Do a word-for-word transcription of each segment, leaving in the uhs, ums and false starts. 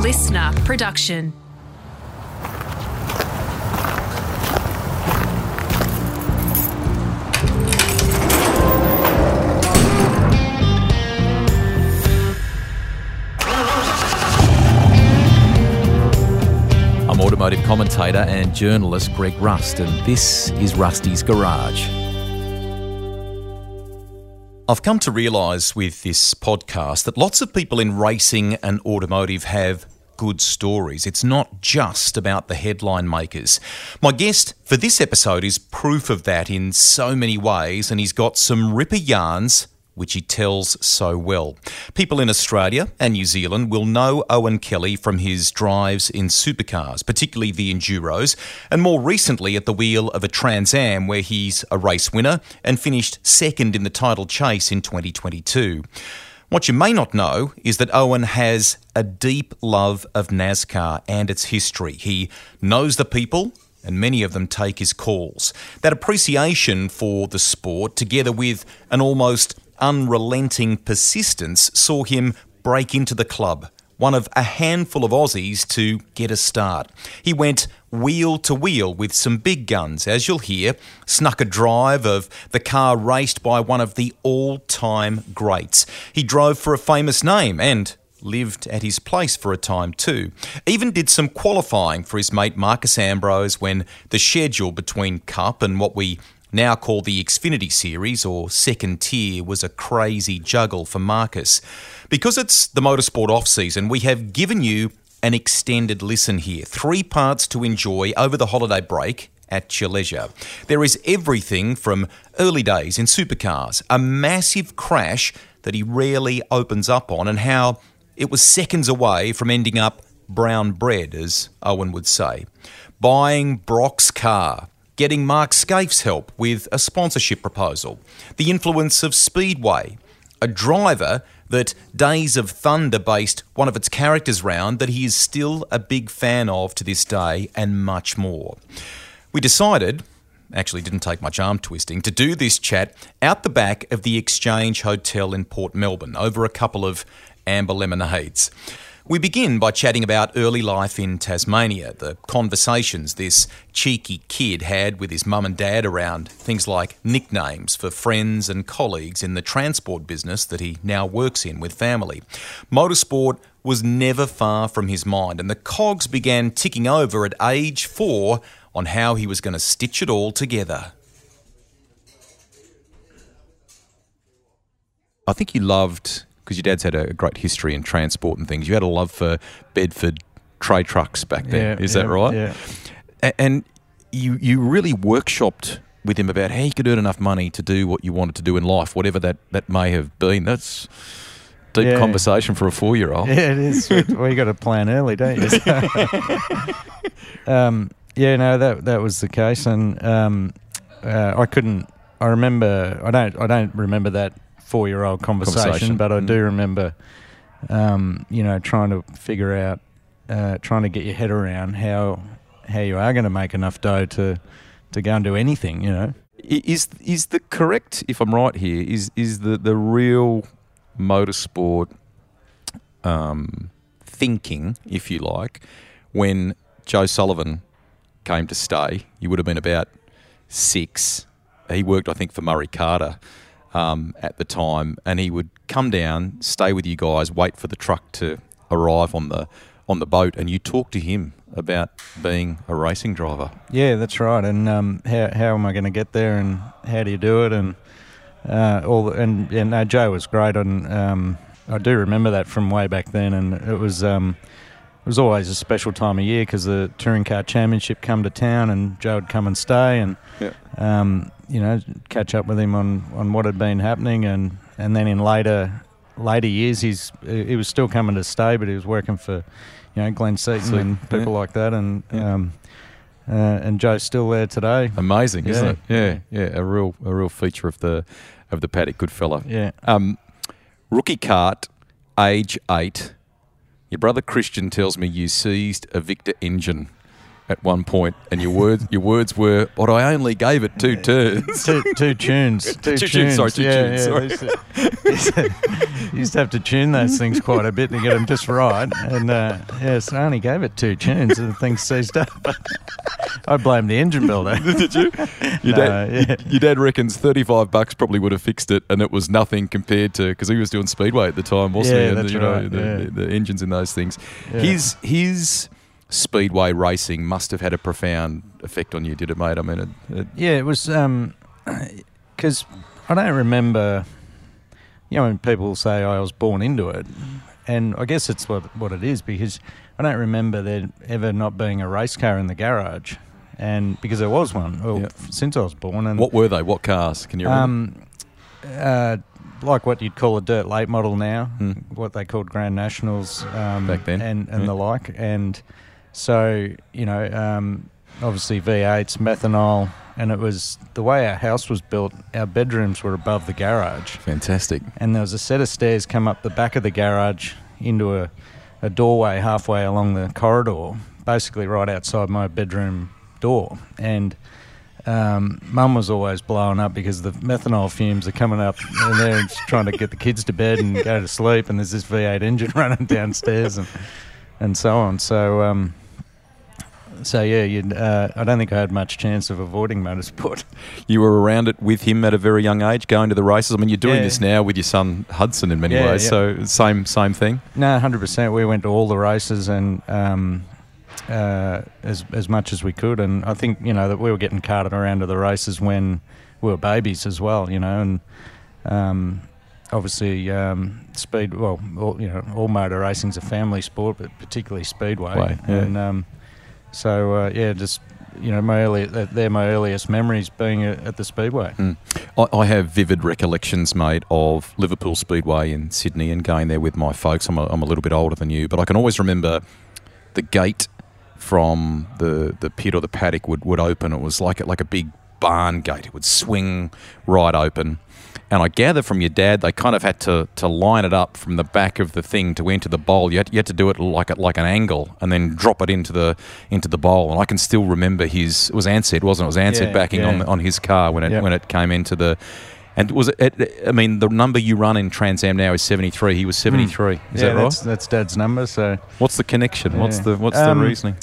listener production. I'm automotive commentator and journalist Greg Rust, and this is Rusty's Garage. I've come to realise with this podcast that lots of people in racing and automotive have good stories. It's not just about the headline makers. My guest for this episode is proof of that in so many ways, and he's got some ripper yarns which he tells so well. People in Australia and New Zealand will know Owen Kelly from his drives in supercars, particularly the Enduros, and more recently at the wheel of a Trans Am where he's a race winner and finished second in the title chase in twenty twenty-two. What you may not know is that Owen has a deep love of NASCAR and its history. He knows the people, and many of them take his calls. That appreciation for the sport, together with an almost unrelenting persistence, saw him break into the club, one of a handful of Aussies to get a start. He went wheel to wheel with some big guns, as you'll hear, snuck a drive of the car raced by one of the all-time greats. He drove for a famous name and lived at his place for a time too. Even did some qualifying for his mate Marcos Ambrose when the schedule between Cup and what we now call the Xfinity Series, or second tier, was a crazy juggle for Marcos. Because it's the motorsport off-season, we have given you an extended listen here. Three parts to enjoy over the holiday break at your leisure. There is everything from early days in supercars, a massive crash that he rarely opens up on, and how it was seconds away from ending up brown bread, as Owen would say. Buying Brock's car, getting Mark Skaife's help with a sponsorship proposal, the influence of Speedway, a driver that Days of Thunder based one of its characters round that he is still a big fan of to this day, and much more. We decided, actually didn't take much arm twisting, to do this chat out the back of the Exchange Hotel in Port Melbourne over a couple of amber lemonades. We begin by chatting about early life in Tasmania, the conversations this cheeky kid had with his mum and dad around things like nicknames for friends and colleagues in the transport business that he now works in with family. Motorsport was never far from his mind, and the cogs began ticking over at age four on how he was going to stitch it all together. I think you loved, because your dad's had a great history in transport and things, you had a love for Bedford tray trucks back then, yeah, is yeah, that right? Yeah. A- and you you really workshopped with him about how you could earn enough money to do what you wanted to do in life, whatever that, that may have been. That's deep yeah. conversation for a four-year-old. Yeah, it is. Well, you got to plan early, don't you? So, um, yeah, no, that that was the case, and um, uh, I couldn't. I remember. I don't. I don't remember that four-year-old conversation, conversation. but I mm. do remember, um, you know, trying to figure out, uh, trying to get your head around how how you are going to make enough dough to to go and do anything, you know. Is is the correct, if I'm right here, is is the, the real motorsport um, thinking, if you like, when Joe Sullivan came to stay, you would have been about six. He worked, I think, for Murray Carter Um, at the time, and he would come down, stay with you guys, wait for the truck to arrive on the on the boat, and you talk to him about being a racing driver. Yeah, that's right. And um, how how am I going to get there, and how do you do it, and uh, all the, and and no, Joe was great, and um, I do remember that from way back then, and it was um, it was always a special time of year because the Touring Car Championship come to town, and Joe would come and stay, and yeah. um, you know, catch up with him on, on what had been happening, and, and then in later later years, he's he was still coming to stay, but he was working for, you know, Glenn Seaton Seaton, and people yeah. like that, and yeah. um, uh, and Joe's still there today. Amazing, yeah. isn't it? Yeah, yeah, a real a real feature of the of the paddock. Good fella. Yeah. Um, rookie kart, age eight. Your brother Christian tells me you seized a Victor engine at one point, and your words your words were, "But I only gave it two turns." two, two tunes. Two, two tunes. tunes. Sorry, two yeah, tunes. Yeah, sorry. Used to, used to, used to have to tune those things quite a bit to get them just right. And uh, yeah, so I only gave it two tunes, and the thing seized up. I blame the engine builder. Did you? Your, No, dad, yeah. your dad reckons thirty-five bucks probably would have fixed it, and it was nothing compared to, because he was doing Speedway at the time, wasn't Yeah, he? And that's the, you know, right, the, yeah. the, the engines in those things. Yeah. His his Speedway racing must have had a profound effect on you, did it, mate? I mean, it, it, Yeah, it was because I don't remember. You know, when people say I was born into it, and I guess it's what what it is, because I don't remember there ever not being a race car in the garage, and because there was one well, Yeah. f- since I was born. And what were they? What cars? Can you remember? um, uh, like what you'd call a dirt late model now, Hmm. what they called Grand Nationals um, Back then, and and yeah. the like, and so you know, um, obviously V eights, methanol. And it was the way our house was built, our bedrooms were above the garage. Fantastic. And there was a set of stairs come up the back of the garage into a, a doorway halfway along the corridor, basically right outside my bedroom door. And um, Mum was always blowing up because the methanol fumes are coming up and they're just trying to get the kids to bed and go to sleep, and there's this V eight engine running downstairs and, and so on. So... Um, So yeah, you'd, uh, I don't think I had much chance of avoiding motorsport. You were around it with him at a very young age, going to the races. I mean, you're doing Yeah. this now with your son Hudson in many Yeah, ways. yeah. So same same thing. No, one hundred percent. We went to all the races and um, uh, as as much as we could. And I think, you know, that we were getting carted around to the races when we were babies as well, you know. And um, obviously, um, speed. Well, all, you know, all motor racing's a family sport, but particularly speedway. Way, yeah. And um, so uh, yeah, just you know, my early they're my earliest memories being at the speedway. Mm. I, I have vivid recollections, mate, of Liverpool Speedway in Sydney and going there with my folks. I'm a, I'm a little bit older than you, but I can always remember the gate from the, the pit or the paddock would, would open. It was like a, like a big barn gate. It would swing right open. And I gather from your dad, they kind of had to, to line it up from the back of the thing to enter the bowl. You had, you had to do it like a, like an angle and then drop it into the into the bowl. And I can still remember his. It was Ansett, wasn't it? It was Ansett Yeah, backing yeah. on on his car when it Yep. when it came into the. And was it, it? I mean, the number you run in Trans Am now is seventy-three. He was seventy-three. Is yeah, that right? that's, that's Dad's number. So What's the connection? What's Yeah. the what's Um, the reasoning?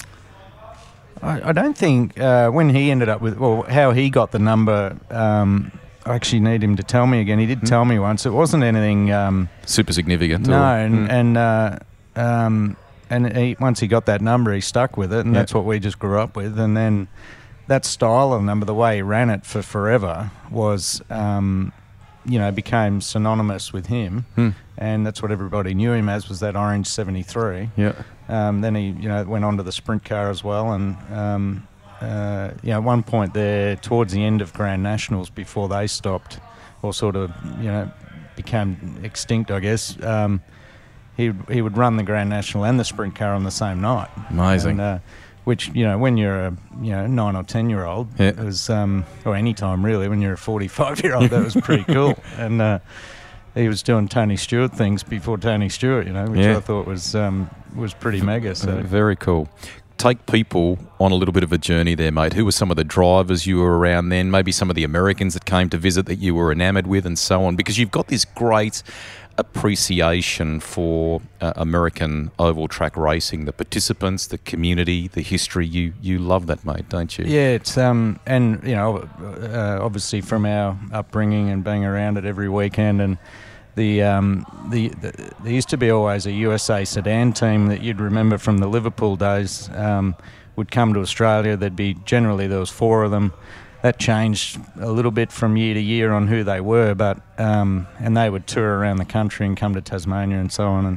I, I don't think uh, when he ended up with, well, how he got the number. Um, I actually need him to tell me again. He did Hmm. tell me once. It wasn't anything. Um, Super significant. no, or- and Mm. and uh, um, and he, once he got that number, he stuck with it, and Yeah. that's what we just grew up with. And then that style of number, the way he ran it for forever, was, um, you know, became synonymous with him, Hmm. and that's what everybody knew him as, was that orange seventy-three. Yeah. Um, then he, you know, went on to the sprint car as well, and um, uh, you know, at one point there, towards the end of Grand Nationals, before they stopped, or sort of, you know, became extinct, I guess. Um, he he would run the Grand National and the sprint car on the same night. Amazing. And, uh, which, you know, when you're a you know nine or ten year old, Yeah. it was um, or any time really. When you're a forty-five year old, that was pretty cool. And uh, he was doing Tony Stewart things before Tony Stewart, you know, which Yeah. I thought was um, was pretty mega. So. Uh, very cool. Take people on a little bit of a journey there, mate. Who were some of the drivers you were around then? Maybe some of the Americans that came to visit that you were enamoured with, and so on. Because you've got this great appreciation for uh, American oval track racing, the participants, the community, the history. You you love that, mate, don't you? Yeah, it's um, and you know, uh, obviously from our upbringing and being around it every weekend, and the um, the, the there used to be always a U S A sedan team that you'd remember from the Liverpool days. Um, would come to Australia. There'd be generally there was four of them. That changed a little bit from year to year on who they were, but um, and they would tour around the country and come to Tasmania and so on, and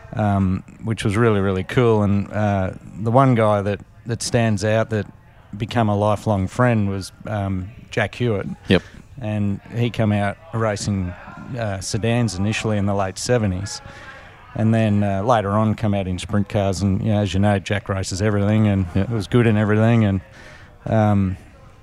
um, which was really really cool. And uh, the one guy that, that stands out that become a lifelong friend was um, Jack Hewitt. Yep. And he came out racing uh, sedans initially in the late seventies. And then uh, later on come out in sprint cars, and you know, as you know, Jack races everything, and Yeah. it was good in everything. And um,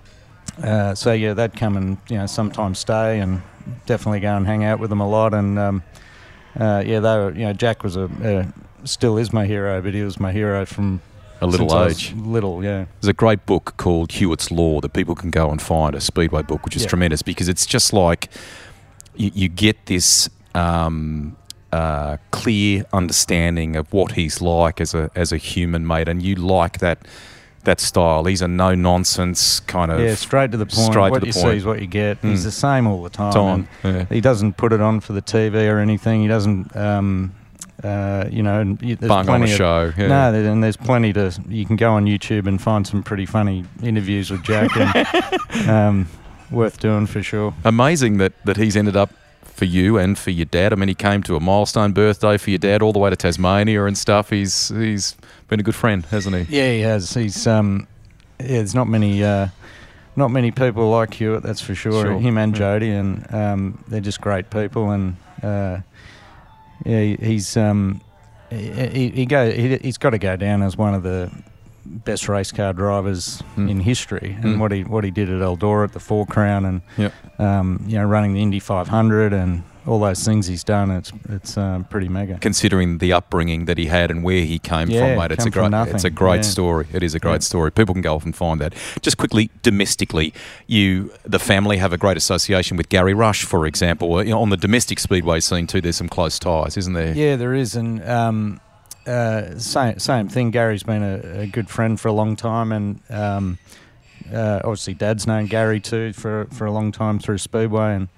uh, so yeah, they'd come and you know sometimes stay, and definitely go and hang out with them a lot. And um, uh, yeah, they were, you know, Jack was a uh, still is my hero, but he was my hero from a little since I age. was little, yeah. There's a great book called Hewitt's Law that people can go and find, a Speedway book, which is Yeah. tremendous because it's just like you, you get this um, uh, clear understanding of what he's like as a as a human, mate, and you like that that style. He's a no nonsense kind of Yeah, straight to the point. straight what to the you point. see is what you get. Mm. He's the same all the time. Time, and yeah. He doesn't put it on for the T V or anything. He doesn't, um, uh, you know, and y- there's Bung on a plenty of, show. Yeah. No, there- and there's plenty to. You can go on YouTube and find some pretty funny interviews with Jack, and um, worth doing for sure. Amazing that, that he's ended up for you and for your dad. I mean, he came to a milestone birthday for your dad all the way to Tasmania and stuff. He's he's been a good friend, hasn't he? Yeah, he has. He's um, yeah. There's not many, uh, not many people like Hewitt. That's for sure. Sure. Him and Yeah. Jody, and um, they're just great people. And uh, yeah, he- he's um, he, he, he go. He, he's got to go down as one of the best race car drivers Mm. in history. And Mm. what he what he did at Eldora at the Four Crown, and Yep. um, you know, running the Indy five hundred and all those things he's done. It's it's um, pretty mega. Considering the upbringing that he had and where he came Yeah, from, mate, it's come a from great, nothing. it's a great Yeah. story. It is a great Yeah. story. People can go off and find that. Just quickly, domestically, you, the family, have a great association with Gary Rush, for example. You know, on the domestic speedway scene too, there's some close ties, isn't there? Yeah, there is, and um, uh, same same thing. Gary's been a, a good friend for a long time, and um, uh, obviously Dad's known Gary too for for a long time through Speedway. And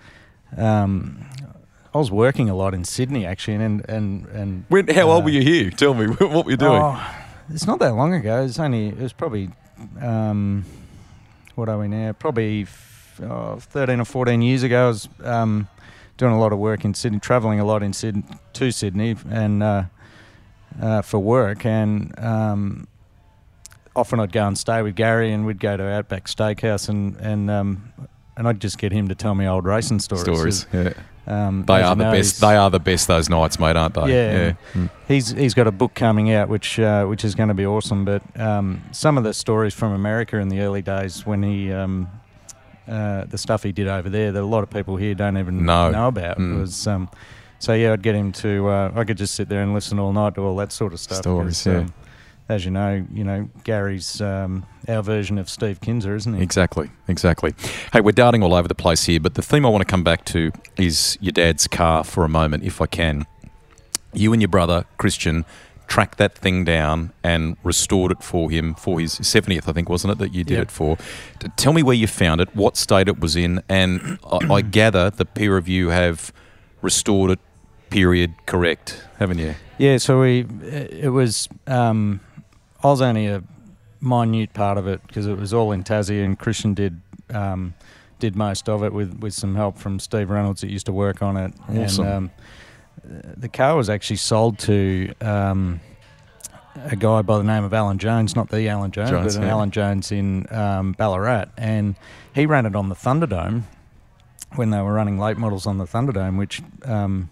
um, I was working a lot in Sydney actually, and and and. When, how old uh, were you here? Tell me, what were you doing? Oh, it's not that long ago. It's only it was probably um, what are we now? Probably f- oh, thirteen or fourteen years ago. I was um, doing a lot of work in Sydney, travelling a lot in Sydney to Sydney, and uh, uh, for work. And um, often I'd go and stay with Gary, and we'd go to Outback Steakhouse, and and um, and I'd just get him to tell me old racing stories. Stories, yeah. Um, They as are you the know, best. he's- They are the best those nights, mate, aren't they? Yeah. Mm. He's he's got a book coming out, which uh, which is going to be awesome. But um, some of the stories from America in the early days, when he um, uh, the stuff he did over there, that a lot of people here don't even No. know about, Mm. was. Um, so yeah, I'd get him to. Uh, I could just sit there and listen all night to all that sort of stuff. Stories, 'cause, yeah. um, as you know, you know Gary's um, our version of Steve Kinser, isn't he? Exactly, exactly. Hey, we're darting all over the place here, but the theme I want to come back to is your dad's car for a moment, if I can. You and your brother, Christian, tracked that thing down and restored it for him for his seventieth, I think, wasn't it, that you did Yep. it for? T- Tell me where you found it, what state it was in, and I, I gather the pair of you have restored it, period, correct, haven't you? Yeah, so we it was um, I was only a minute part of it because it was all in Tassie, and Christian did um, did most of it with, with some help from Steve Reynolds that used to work on it. Awesome. And um, the car was actually sold to um, a guy by the name of Alan Jones, not the Alan Jones, Jones, but an yeah. Alan Jones in um, Ballarat, and he ran it on the Thunderdome when they were running late models on the Thunderdome, which. Um,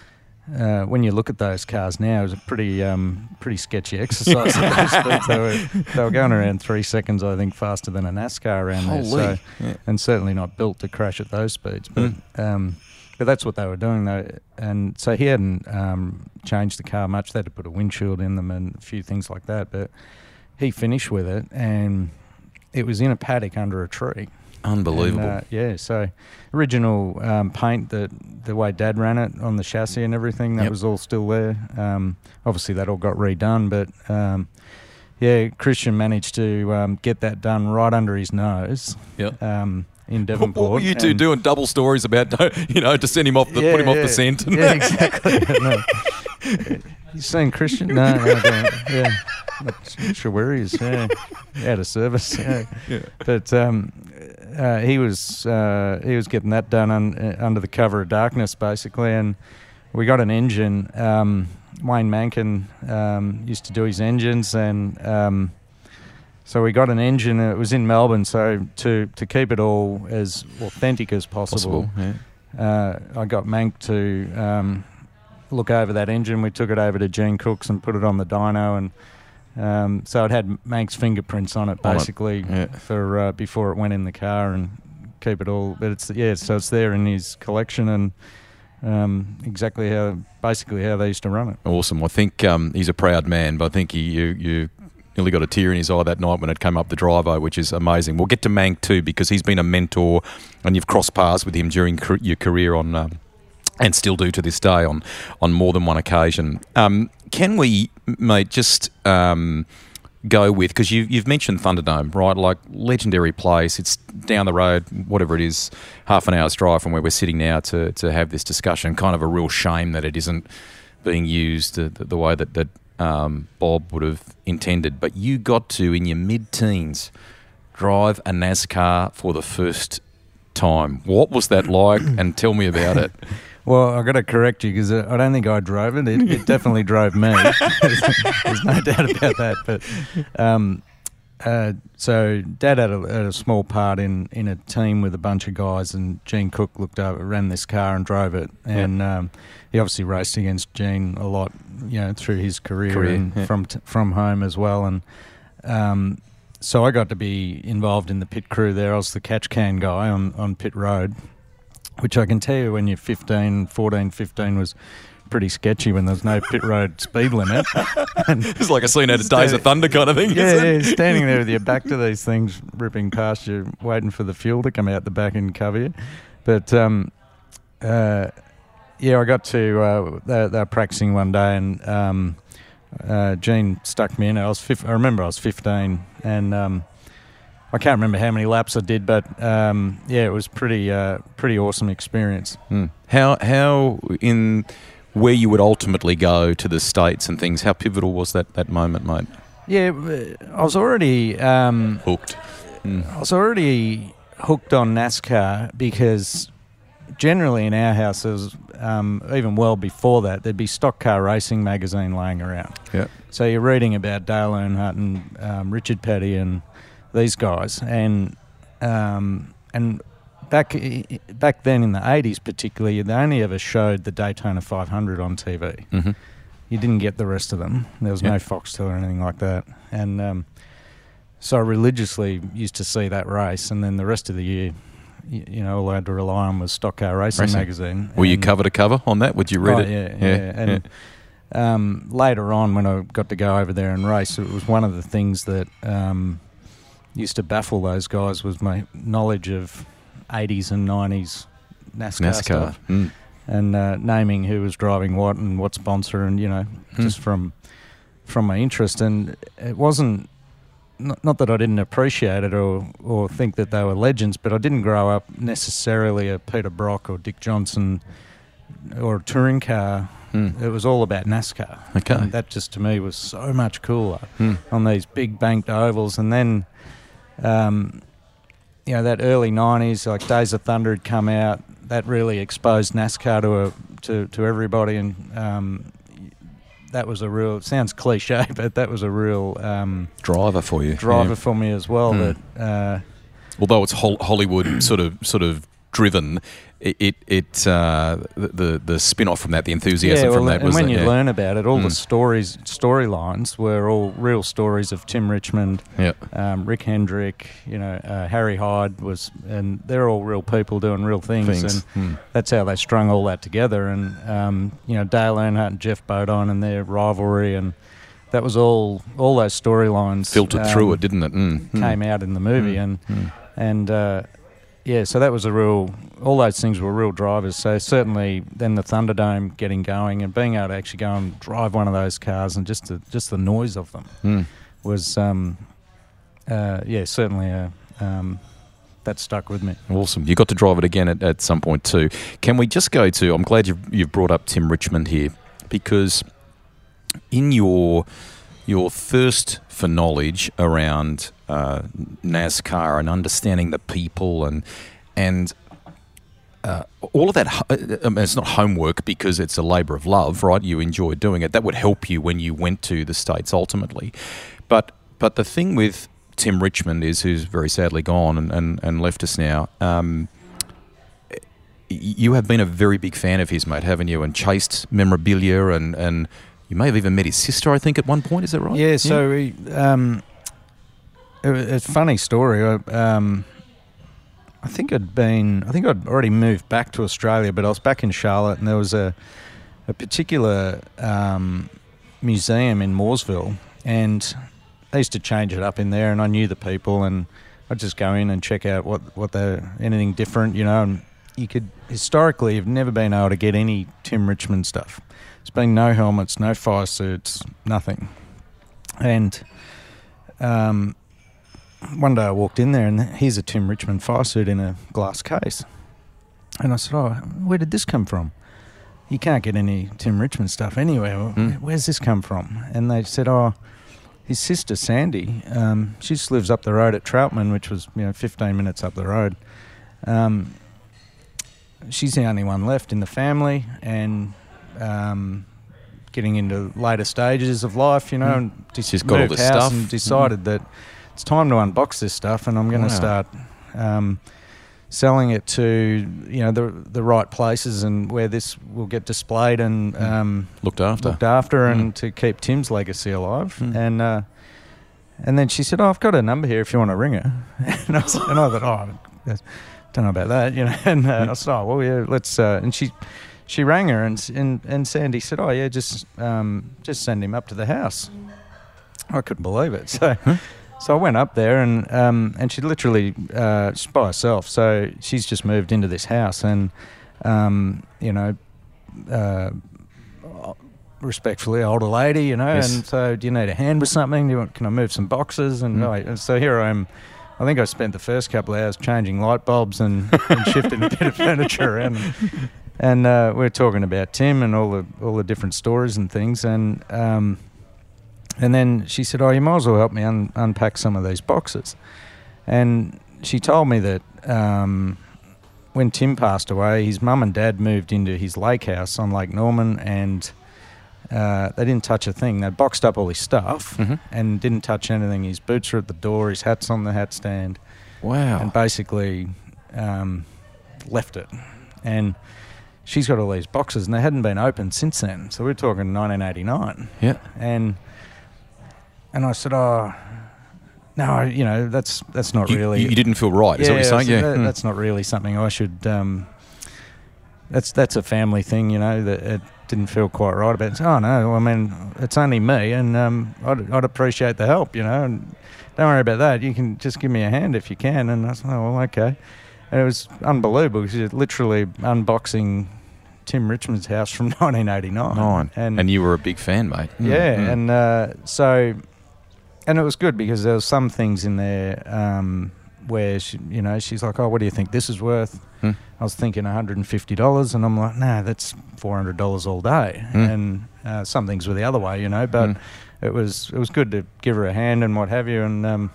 Uh, when you look at those cars now, it was a pretty um, pretty sketchy exercise at those speeds. They were, they were going around three seconds, I think, faster than a NASCAR around there. So, Holy. Yeah. and certainly not built to crash at those speeds. But um, but that's what they were doing, though. And so he hadn't um, changed the car much. They had to put a windshield in them and a few things like that. But he finished with it, and it was in a paddock under a tree. Unbelievable. And, uh, yeah, so original um, paint, that the way Dad ran it on the chassis and everything, that Yep. was all still there. Um, obviously, that all got redone, but um, yeah, Christian managed to um, get that done right under his nose Yeah. um, in What, Devonport. what were you two and- doing? Double stories about, you know, to send him off the, Yeah, put him off yeah. the scent. Yeah, exactly. No. You seen Christian? No, no, I don't. Yeah, not sure where he is. Yeah, out of service. Yeah, Yeah. but um, uh, he was uh, he was getting that done un, uh, under the cover of darkness, basically, and we got an engine. Um, Wayne Mankin um, used to do his engines, and um, so we got an engine. It was in Melbourne, so to to keep it all as authentic as possible. Possible, yeah. Uh, I got Mank to um, look over that engine. We took it over to Gene Cooks and put it on the dyno, and um, so it had Mank's fingerprints on it On it, basically yeah. for uh, before it went in the car, and keep it all. But it's yeah, so it's there in his collection, and um, exactly how basically how they used to run it. Awesome. I think um, he's a proud man, but I think he, you, you, nearly got a tear in his eye that night when it came up the driveway, which is amazing. We'll get to Mank too, because he's been a mentor and you've crossed paths with him during car- your career on, um, and still do to this day on, on more than one occasion. Um, can we, mate, just... Um, go with, because you, you've mentioned Thunderdome, right? Like, legendary place. It's down the road, whatever it is, half an hour's drive from where we're sitting now to, to have this discussion. Kind of a real shame that it isn't being used the, the, the way that, that um, Bob would have intended. But you got to, in your mid-teens, drive a NASCAR for the first time. What was that like? And tell me about it. Well, I've got to correct you because I don't think I drove it. It, it definitely drove me. there's, there's no doubt about that. But um, uh, so Dad had a, had a small part in, in a team with a bunch of guys, and Gene Cook looked over, ran this car and drove it. And yep. um, he obviously raced against Gene a lot, you know, through his career, career and yeah. from t- from home as well. And um, so I got to be involved in the pit crew there. I was the catch can guy on, on pit road, which I can tell you when you're fifteen, fourteen, fifteen was pretty sketchy when there's no pit road speed limit. And it's like a scene out of Days of Thunder kind of thing, yeah, isn't it? Yeah, standing there with your back to these things, ripping past you, waiting for the fuel to come out the back and cover you. But, um, uh, yeah, I got to, uh, they, they were practicing one day, and um, uh, Gene stuck me in. I was, fif- I remember I was fifteen, and um, I can't remember how many laps I did, but um, yeah, it was pretty, uh, pretty awesome experience. Mm. How, how in where you would ultimately go to the States and things, how pivotal was that, that moment, mate? Yeah, I was already um, hooked. Mm. I was already hooked on NASCAR because generally in our houses, um, even well before that, there'd be Stock Car Racing magazine laying around. Yeah. So you're reading about Dale Earnhardt and um, Richard Petty and these guys, and um, and back back then in the eighties particularly, they only ever showed the Daytona five hundred on T V. Mm-hmm. You didn't get the rest of them. There was yep. no Foxtel or anything like that. And um, so I religiously used to see that race, and then the rest of the year, you, you know, all I had to rely on was Stock Car Racing, Racing. magazine. Were you cover to cover on that? Would you read oh, it? Yeah, yeah. yeah. And yeah. Um, later on, when I got to go over there and race, it was one of the things that um, used to baffle those guys was my knowledge of eighties and nineties NASCAR, NASCAR. stuff. Mm. And uh, naming who was driving what and what sponsor, and, you know, mm. just from from my interest. And it wasn't, not, not that I didn't appreciate it or, or think that they were legends, but I didn't grow up necessarily a Peter Brock or Dick Johnson or a touring car. Mm. It was all about NASCAR. Okay. And that just to me was so much cooler mm. on these big banked ovals. And then, um, you know, that early nineties, like Days of Thunder had come out. That really exposed NASCAR to a, to, to everybody, and um, that was a real, it sounds cliche, but that was a real um, driver for you. Driver yeah. for me as well. Mm. That uh, although it's Hollywood sort of sort of driven, it it, it uh, the the spin off from that, the enthusiasm yeah, well, from that and was when that, you yeah. learn about it, all mm. the stories storylines were all real stories of Tim Richmond, yeah. um, Rick Hendrick, you know, uh, Harry Hyde was, and they're all real people doing real things, things. and mm. that's how they strung all that together. And um, you know, Dale Earnhardt and Jeff Bodine and their rivalry, and that was all all those storylines filtered um, through it, didn't it? Mm. Came mm. out in the movie, mm. and mm. and. Uh, Yeah, so that was a real, all those things were real drivers. So certainly then the Thunderdome getting going and being able to actually go and drive one of those cars, and just the, just the noise of them mm. was, um, uh, yeah, certainly a, um, that stuck with me. Awesome. You got to drive it again at, at some point too. Can we just go to, I'm glad you've, you've brought up Tim Richmond here, because in your your thirst for knowledge around uh, NASCAR and understanding the people and and uh, all of that, I mean, it's not homework because it's a labour of love, right? You enjoy doing it. That would help you when you went to the States ultimately. But but the thing with Tim Richmond is, who's very sadly gone and, and, and left us now, um, you have been a very big fan of his, mate, haven't you? And chased memorabilia and... and you may have even met his sister, I think, at one point. Is that right? Yeah, so yeah. We, um, it, it's a funny story. I, um, I think I'd been, I think I'd already moved back to Australia, but I was back in Charlotte, and there was a, a particular um, museum in Mooresville, and they used to change it up in there, and I knew the people, and I'd just go in and check out what what they anything different, you know. And you could historically have never been able to get any Tim Richmond stuff. There's been no helmets, no fire suits, nothing. And um, one day I walked in there, and here's a Tim Richmond fire suit in a glass case. And I said, "Oh, where did this come from? You can't get any Tim Richmond stuff anywhere. Mm. Where's this come from?" And they said, "Oh, his sister Sandy, um, she just lives up the road at Troutman, which was, you know, fifteen minutes up the road. Um, she's the only one left in the family, and um, getting into later stages of life, you know, mm. and just she's got all this house stuff and decided mm. that it's time to unbox this stuff, and I'm going to wow. start." Um, selling it to, you know, the the right places and where this will get displayed and um, looked after, looked after, mm. and to keep Tim's legacy alive. Mm. And uh, and then she said, "Oh, I've got a number here if you want to ring her." and, I was, and I thought, "Oh, I don't know about that," you know. And uh, I said, "Oh, well, yeah, let's." Uh, and she she rang her, and and and Sandy said, "Oh, yeah, just um, just send him up to the house." I couldn't believe it. So. Huh? So I went up there, and um, and she literally, uh, she's by herself, so she's just moved into this house, and, um, you know, uh, respectfully, older lady, you know, yes. and so, do you need a hand with something? Do you want, can I move some boxes? And, mm. oh, and so here I am. I think I spent the first couple of hours changing light bulbs and, and shifting a bit of furniture around. And, and uh, we we're talking about Tim and all the all the different stories and things, and... Um, And then she said, "Oh, you might as well help me un- unpack some of these boxes." And she told me that um, when Tim passed away, his mum and dad moved into his lake house on Lake Norman, and uh, they didn't touch a thing. They boxed up all his stuff mm-hmm. and didn't touch anything. His boots were at the door, his hat's on the hat stand. Wow. And basically um, left it. And she's got all these boxes, and they hadn't been opened since then. So we're talking nineteen eighty-nine. Yeah. And... And I said, "Oh, no, you know, that's that's not you, really." You didn't feel right, is yeah, that what you're saying? So yeah, that, mm. that's not really something I should. Um, that's that's a family thing, you know. That it didn't feel quite right about. It. Oh no, I mean, it's only me, and um, I'd, I'd appreciate the help, you know. And don't worry about that. You can just give me a hand if you can. And I said, "Oh well, okay." And it was unbelievable because you're literally unboxing Tim Richmond's house from nineteen eighty-nine. Nine. And, and you were a big fan, mate. Yeah, mm. and uh, so. And it was good because there were some things in there um, where, she, you know, she's like, "Oh, what do you think this is worth?" Hmm. I was thinking one hundred fifty dollars, and I'm like, "No, that's four hundred dollars all day." Hmm. And uh, some things were the other way, you know, but hmm. it was it was good to give her a hand and what have you. And um,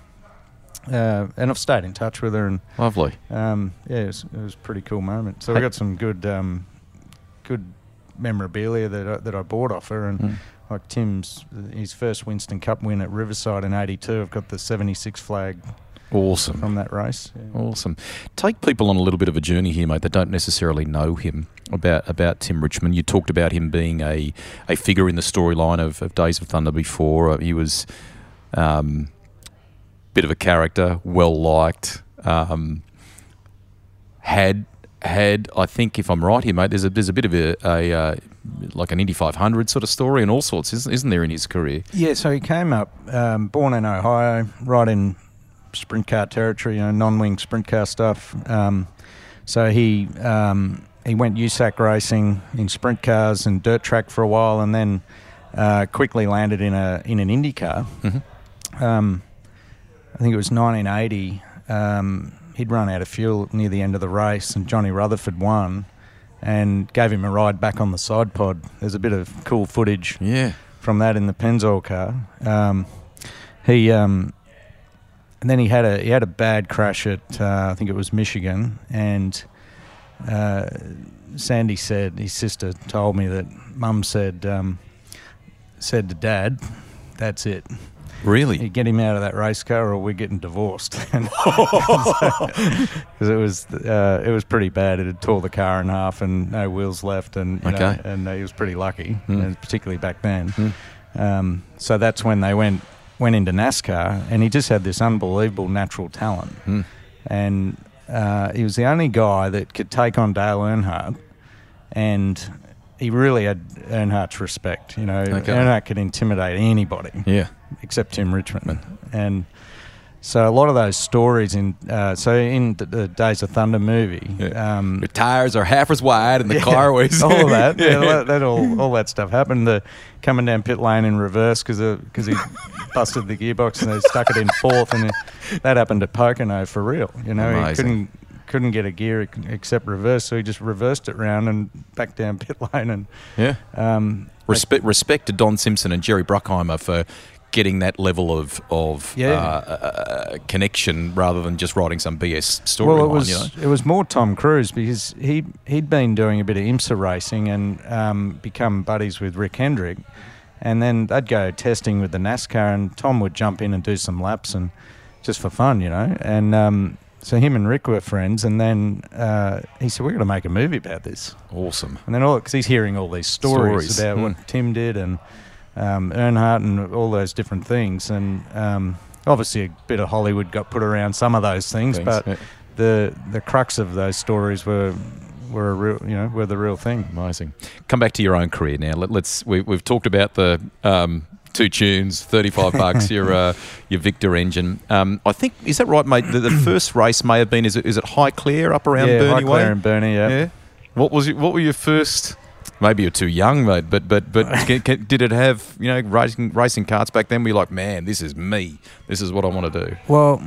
uh, and I've stayed in touch with her. And lovely. Um, yeah, it was, it was a pretty cool moment. So hey. I got some good um, good memorabilia that I, that I bought off her. And. Hmm. Like Tim's, his first Winston Cup win at Riverside in eighty-two. I've got the seventy-six flag. Awesome. From that race. Yeah. Awesome. Take people on a little bit of a journey here, mate, that don't necessarily know him, about about Tim Richmond. You talked about him being a, a figure in the storyline of, of Days of Thunder before. Uh, he was a um, bit of a character, well-liked, um, had... had, I think, if I'm right here, mate, there's a there's a bit of a, a uh, like an Indy five hundred sort of story and all sorts, isn't, isn't there, in his career? Yeah, so he came up, um, born in Ohio, right in sprint car territory, you know, non-wing sprint car stuff. Um, so he um, he went U S A C racing in sprint cars and dirt track for a while, and then uh, quickly landed in a in an Indy car. Mm-hmm. Um, I think it was nineteen eighty. Um, He'd run out of fuel near the end of the race, and Johnny Rutherford won and gave him a ride back on the side pod. There's a bit of cool footage yeah. from that in the Pennzoil car. Um, he um, and then he had a he had a bad crash at uh, I think it was Michigan, and uh, Sandy said, his sister told me that Mum said um, said to Dad, "That's it. Really? You get him out of that race car, or we're getting divorced." Because it was uh, it was pretty bad. It had tore the car in half and no wheels left, and you okay. know, and uh, he was pretty lucky, mm. and particularly back then. Mm. Um, so that's when they went went into NASCAR, and he just had this unbelievable natural talent, mm. and uh, he was the only guy that could take on Dale Earnhardt, and he really had Earnhardt's respect. You know, okay. Earnhardt could intimidate anybody. Yeah. except Tim Richmond. And so a lot of those stories in uh, so in the, the Days of Thunder movie, yeah. um, the tires are half as wide, and the yeah, car was all of that. yeah, that, that all all that stuff happened. The coming down pit lane in reverse because because he busted the gearbox and they stuck it in fourth, and it, that happened at Pocono for real. You know, Amazing. he couldn't couldn't get a gear except reverse, so he just reversed it round and back down pit lane. And yeah, um, respect respect to Don Simpson and Jerry Bruckheimer for getting that level of of yeah. uh, uh, connection rather than just writing some B S storyline. Well, it was you know? it was more Tom Cruise because he he'd been doing a bit of IMSA racing and um, become buddies with Rick Hendrick, and then they'd go testing with the NASCAR, and Tom would jump in and do some laps and just for fun, you know. And um, so him and Rick were friends, and then uh, he said, "We're going to make a movie about this." Awesome. And then all because he's hearing all these stories, Stories. about Mm. what Tim did and. Um, Earnhardt and all those different things, and um, obviously a bit of Hollywood got put around some of those things, Things, but yeah. the the crux of those stories were were a real, you know, were the real thing. Amazing. Come back to your own career now. Let, let's we, we've talked about the um, two tunes, thirty-five bucks, your uh, your Victor engine. Um, I think is that right, mate? The, the first race may have been is it is it Highclere up around yeah, Burnie Highclere Way? and Burnie, yeah. Yeah. What was it? What were your first? Maybe you're too young, mate. But but but can, can, did it have you know racing racing karts back then? Were you like, man, this is me. This is what I want to do. Well,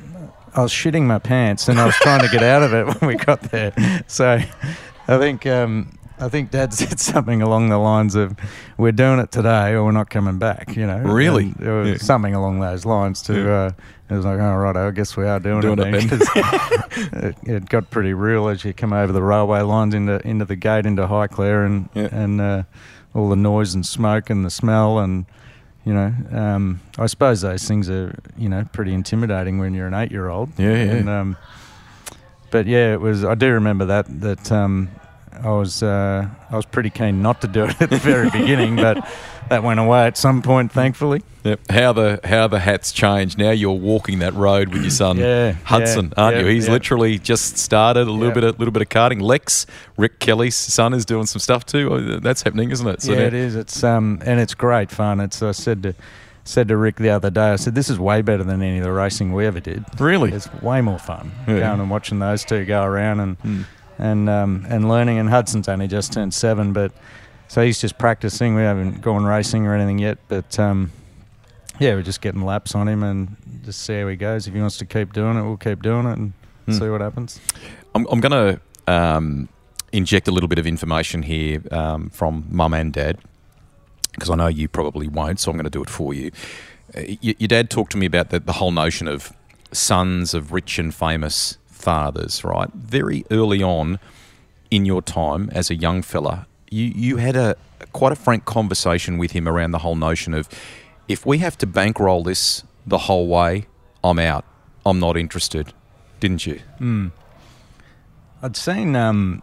I was shitting my pants and I was trying to get out of it when we got there. So I think um, I think Dad said something along the lines of, "We're doing it today, or we're not coming back." You know, really, and it was yeah. something along those lines. To Yeah. uh, it was like, "Oh right, I guess we are doing, Doing it." it then. 'Cause it, it got pretty real as you come over the railway lines into into the gate into Highclere, and Yeah. and uh, all the noise and smoke and the smell, and you know, um, I suppose those things are you know pretty intimidating when you're an eight-year-old. Yeah, yeah. And, um, but yeah, it was. I do remember that that. Um, I was uh, I was pretty keen not to do it at the very beginning, but that went away at some point, thankfully. Yep. How the how the hats changed. Now you're walking that road with your son Yeah, Hudson, yeah, aren't yeah, you? He's yeah. literally just started a little Yeah. bit a little bit of karting. Lex, Rick Kelly's son, is doing some stuff too. Oh, that's happening, isn't it? So yeah, now- it is. It's um and it's great fun. It's I said to said to Rick the other day. I said this is way better than any of the racing we ever did. Really? It's way more fun Yeah. going and watching those two go around and. Mm. and um, and learning. And Hudson's only just turned seven, but so he's just practicing. We haven't gone racing or anything yet, but um, yeah, we're just getting laps on him and just see how he goes. If he wants to keep doing it, we'll keep doing it and Mm. see what happens. I'm, I'm going to um, inject a little bit of information here um, from Mum and Dad, because I know you probably won't, so I'm going to do it for you. Uh, y- your dad talked to me about the, the whole notion of sons of rich and famous fathers, right? Very early on in your time as a young fella, you, you had a quite a frank conversation with him around the whole notion of, if we have to bankroll this the whole way, I'm out. I'm not interested. Didn't you? Mm. I'd seen um,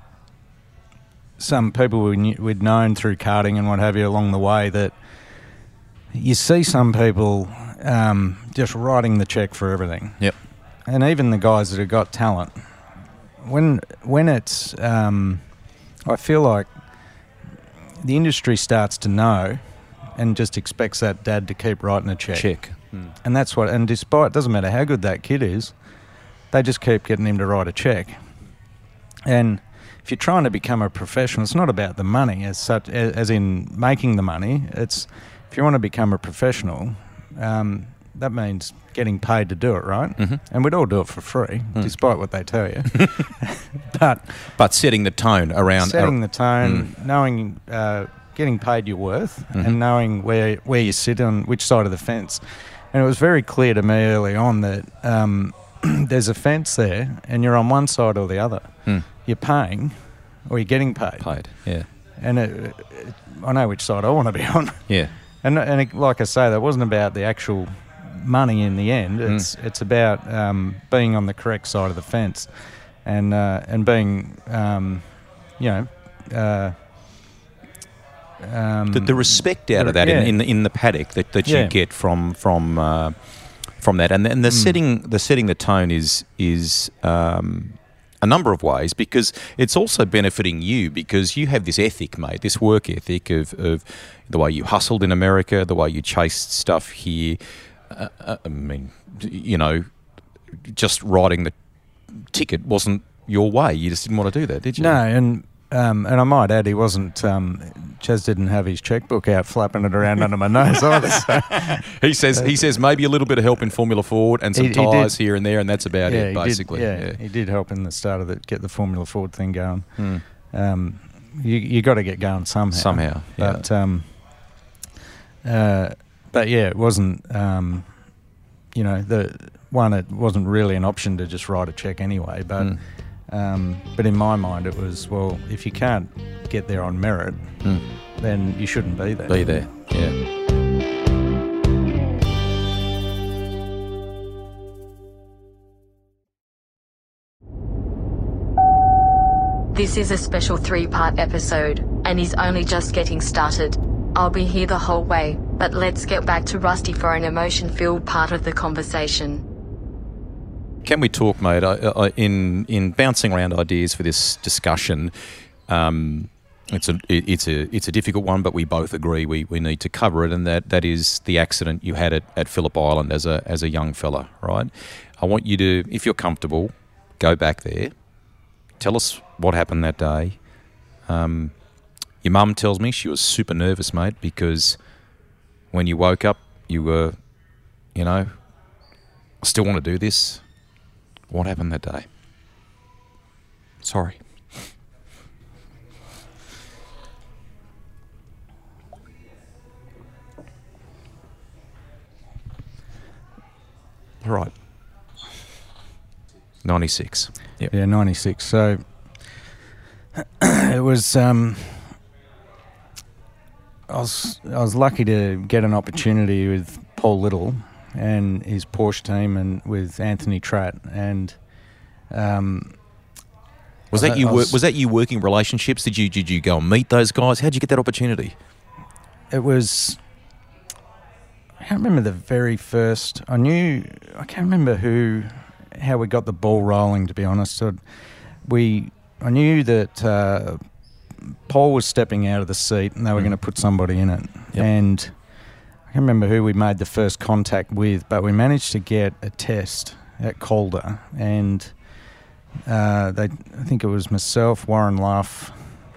some people we knew, we'd known through karting and what have you along the way that you see some people um, just writing the check for everything. Yep. And even the guys that have got talent, when when it's, um, I feel like the industry starts to know and just expects that dad to keep writing a check. Check. And that's what, and despite, it doesn't matter how good that kid is, they just keep getting him to write a check. And if you're trying to become a professional, it's not about the money as such, as in making the money. It's, if you want to become a professional, um, that means getting paid to do it, right? Mm-hmm. And we'd all do it for free, Mm. despite what they tell you. But But setting the tone around... setting the tone, knowing, uh, getting paid your worth, Mhm. and knowing where where you sit on which side of the fence. And it was very clear to me early on that um, there's a fence there, and you're on one side or the other. Mm. You're paying, or you're getting paid. Paid, yeah. And it, it, I know which side I want to be on. Yeah. And and it, like I say, that wasn't about the actual money in the end. It's it's about um, being on the correct side of the fence, and uh, and being, um, you know. Uh, um, The, the respect out the- of that yeah. in, in the in the paddock that, that Yeah. you get from from uh, from that, and and the Mm. setting the setting the tone is is um, a number of ways, because it's also benefiting you because you have this ethic, mate, this work ethic of, of the way you hustled in America, the way you chased stuff here. Uh, uh, I mean, you know, just writing the ticket wasn't your way. You just didn't want to do that, did you? No, and um, and I might add, he wasn't. Um, Chaz didn't have his checkbook out, flapping it around under my nose either. So. He says he says maybe a little bit of help in Formula Ford and some He- he tyres did. here and there, and that's about yeah, it, he did- basically. yeah, yeah. he did help in the start of it, get the Formula Ford thing going. Hmm. Um, you you got to get going somehow. Somehow, yeah. But um, uh, but yeah, it wasn't. Um, you know, the one, it wasn't really an option to just write a check anyway. But Mm. um, but in my mind, it was, well, if you can't get there on merit, Mm. then you shouldn't be there. Be there, yeah. This is a special three-part episode, and is only just getting started. I'll be here the whole way, but let's get back to Rusty for an emotion-filled part of the conversation. Can we talk, mate, I, I, in in bouncing around ideas for this discussion? Um, it's a it, it's a it's a difficult one, but we both agree we, we need to cover it, and that, that is the accident you had at, at Phillip Island as a as a young fella, right? I want you to, if you're comfortable, go back there. Tell us what happened that day. Um, your mum tells me she was super nervous, mate, because when you woke up, you were, you know, I still want to do this. What happened that day? Sorry. All right. ninety-six. Yep. Yeah, ninety-six. So it was. Um, I was I was lucky to get an opportunity with Paul Little and his Porsche team, and with Anthony Tratt, and um, Was I- that you? I wor- was- was that you working relationships? Did you did you go and meet those guys? How'd you get that opportunity? it was. I can't remember the very first. I knew. I can't remember who, how we got the ball rolling. To be honest, so we. I knew that uh, Paul was stepping out of the seat, and they were Mm. going to put somebody in it. Yep. And I can't remember who we made the first contact with, but we managed to get a test at Calder, and uh, they. I think it was myself, Warren Luff,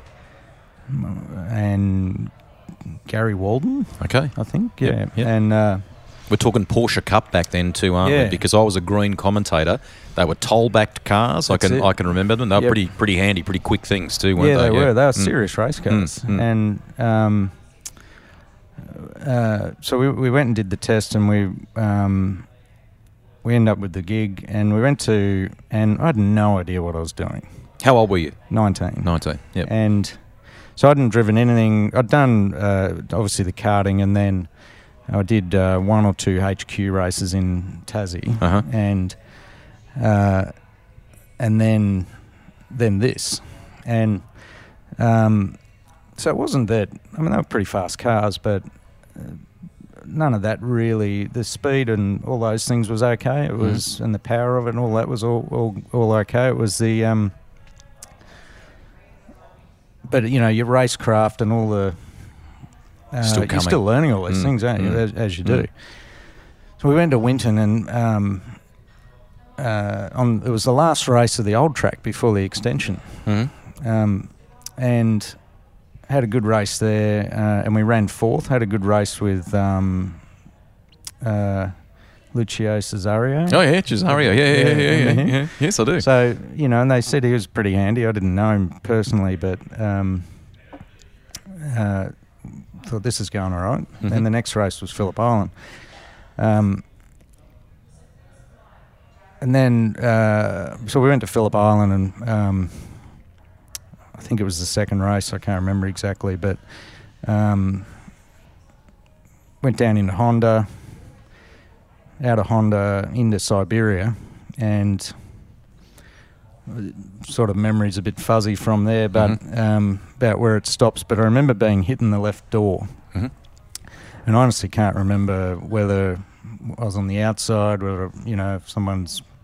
and Gary Walden. Okay. I think, Yep, yeah, yep. and uh, We're talking Porsche Cup back then too, aren't Yeah. we? Because I was a green commentator. They were toll-backed cars. That's I can it. I can remember them. They were Yep. pretty pretty handy, pretty quick things too, weren't yeah, they? they were. They were Mm. serious race cars, Mm, mm. and um, uh, so we we went and did the test, and we um, we ended up with the gig, and we went to, and I had no idea what I was doing. How old were you? Nineteen. Nineteen. Yep. And so I hadn't driven anything. I'd done uh, obviously the karting, and then I did uh, one or two H Q races in Tassie, Uh-huh. and uh, and then then this, and um, so it wasn't that. I mean, they were pretty fast cars, but uh, none of that really. The speed and all those things was okay. It was, and the power of it and all that was all all, all okay. It was the um, but you know, your racecraft and all the uh, Still you're coming. still learning all these Mm, things, aren't you? mm, As, as you do. mm. So we went to Winton, and um, uh, on it was the last race of the old track before the extension, Mhm. um, and had a good race there, uh, and we ran fourth. Had a good race with um, uh, Lucio Cesario. Oh yeah, Cesario. Yeah, yeah, yeah, yeah, yeah, remember him? yeah. Yes, I do. So, you know, and they said he was pretty handy. I didn't know him personally, but um, uh, thought this is going all right. Mhm. And the next race was Phillip Island. Um, and then, uh, so we went to Phillip Island, and um, I think it was the second race. I can't remember exactly, but um, went down into Honda, out of Honda into Siberia, and sort of memories a bit fuzzy from there, but Mhm. um, about where it stops. But I remember being hit in the left door, Mhm. and I honestly can't remember whether I was on the outside, whether, you know, if someone's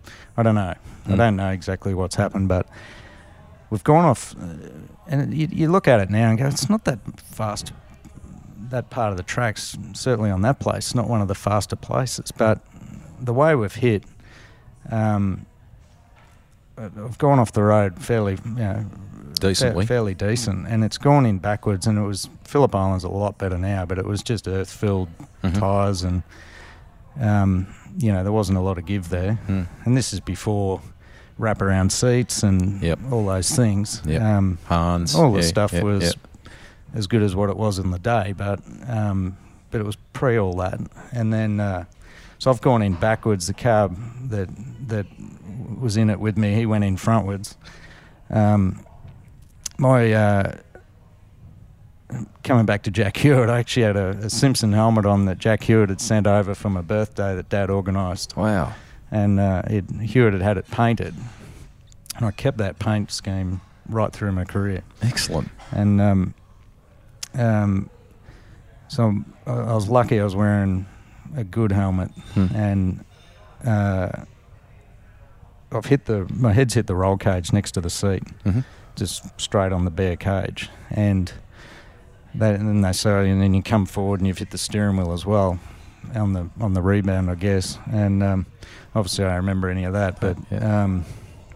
I don't know. Mm. I don't know exactly what's happened, but we've gone off, uh, and you, you look at it now and go, it's not that fast. That part of the track's certainly on that place, not one of the faster places, but the way we've hit, um, I've gone off the road fairly, you know, Decently. fa- fairly decent, and it's gone in backwards, and it was, Phillip Island's a lot better now, but it was just earth-filled Mhm. tyres, and, um, you know, there wasn't a lot of give there. Mm. And this is before wraparound seats and Yep. all those things. Yep. Um, Hans. all the yeah, stuff yeah, was yeah. as good as what it was in the day, but um, but it was pre all that. And then, uh, so I've gone in backwards. The car that that was in it with me, he went in frontwards. Um, my uh, coming back to Jack Hewitt, I actually had a, a Simpson helmet on that Jack Hewitt had sent over for my birthday that Dad organised. Wow. And uh, it, Hewitt had had it painted, and I kept that paint scheme right through my career. Excellent. And um, um, so I, I was lucky I was wearing a good helmet, Hmm. and uh, I've hit the my head's hit the roll cage next to the seat, Mm-hmm. just straight on the bare cage, and that, and then they say, and then you come forward and you've hit the steering wheel as well on the on the rebound, I guess, and um, obviously I don't remember any of that, but. Yeah. Um,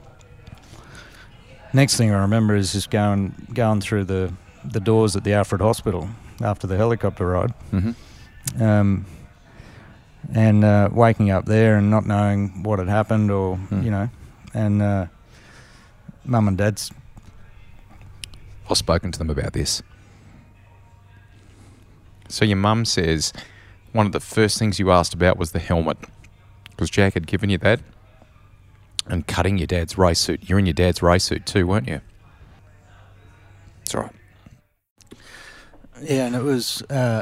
Next thing I remember is just going going through the, the doors at the Alfred Hospital after the helicopter ride, Mm-hmm. um, and uh, waking up there and not knowing what had happened, or Mm. you know, and uh, Mum and Dad's. I've spoken to them about this. So your mum says one of the first things you asked about was the helmet, because Jack had given you that, and cutting your dad's race suit. You're in your dad's race suit too, weren't you? That's all right. Yeah, and it was. Uh,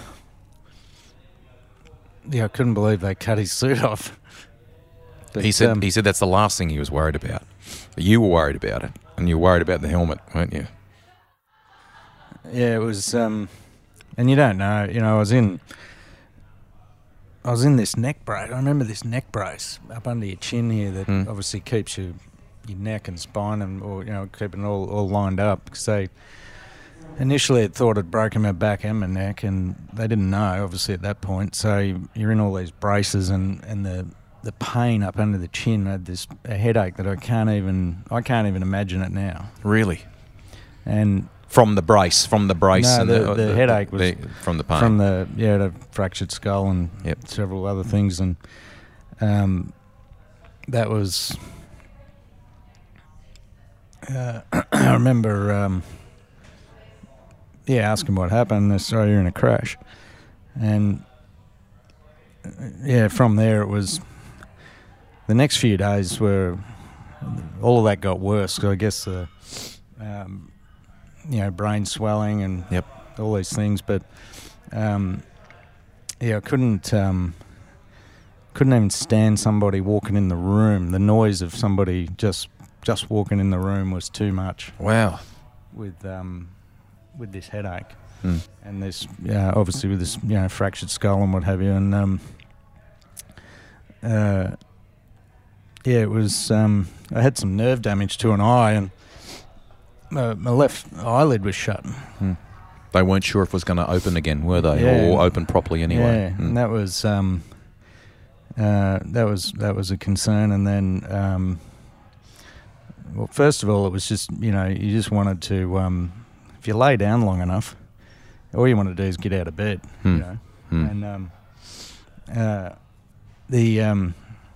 yeah, I couldn't believe they cut his suit off. But, He said um, he said that's the last thing he was worried about. You were worried about it, and you were worried about the helmet, weren't you? Yeah, it was, um, and you don't know. You know, I was in, I was in this neck brace. I remember this neck brace up under your chin here that Mm. obviously keeps your your neck and spine and, or you know, keeping it all all lined up. Because they initially had thought I'd broken my back and my neck, and they didn't know obviously at that point. So you- you're in all these braces, and and the the pain up under the chin. I had this a headache that I can't even I can't even imagine it now. Really? And From the brace, from the brace, No, and the- the headache was the- from the pain. from the yeah the fractured skull and Yep. several other things, and um, that was uh, I remember um, yeah asking what happened. They said, "Oh, you're in a crash," and uh, yeah from there it was the next few days were all of that got worse. So I guess the um, you know brain swelling and Yep. all these things, but um, yeah, I couldn't um, couldn't even stand somebody walking in the room. The noise of somebody just just walking in the room was too much Wow. with um, with this headache Mm. and this yeah, obviously with this you know fractured skull and what have you, and um, uh, yeah, it was. Um, I had some nerve damage to an eye, and my, my left eyelid was shut. They weren't sure if it was going to open again, were they, Yeah. or open properly anyway? Yeah, Mm. and that was um, uh, that was that was a concern. And then, um, well, first of all, it was just you know you just wanted to um, if you lay down long enough, all you want to do is get out of bed, Hmm. you know. Hmm. And um, uh, the um,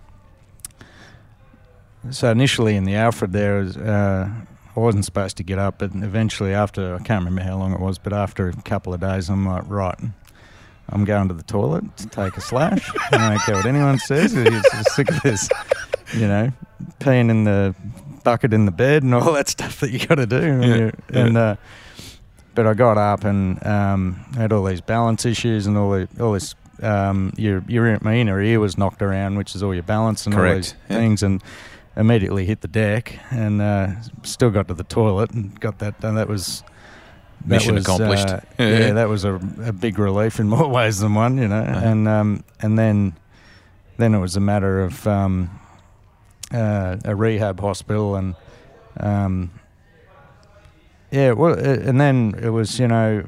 so initially in the Alfred there was. Uh, I wasn't supposed to get up, but eventually after, I can't remember how long it was, but after a couple of days, I'm like, right, I'm going to the toilet to take a slash. I don't care what anyone says. I'm sick of this, you know, peeing in the bucket in the bed and all that stuff that you got to do. And, Yeah, you- yeah. and uh, but I got up and um, had all these balance issues and all the, all this. Um, your your my inner ear was knocked around, which is all your balance and all Correct, these yeah. things, and immediately hit the deck and uh, still got to the toilet and got that done. That was that Mission was, accomplished. uh, Yeah. yeah, that was a, a big relief in more ways than one, you know. Uh-huh. And um, and then then it was a matter of um, uh, a rehab hospital, and um, yeah, well, and then it was, you know,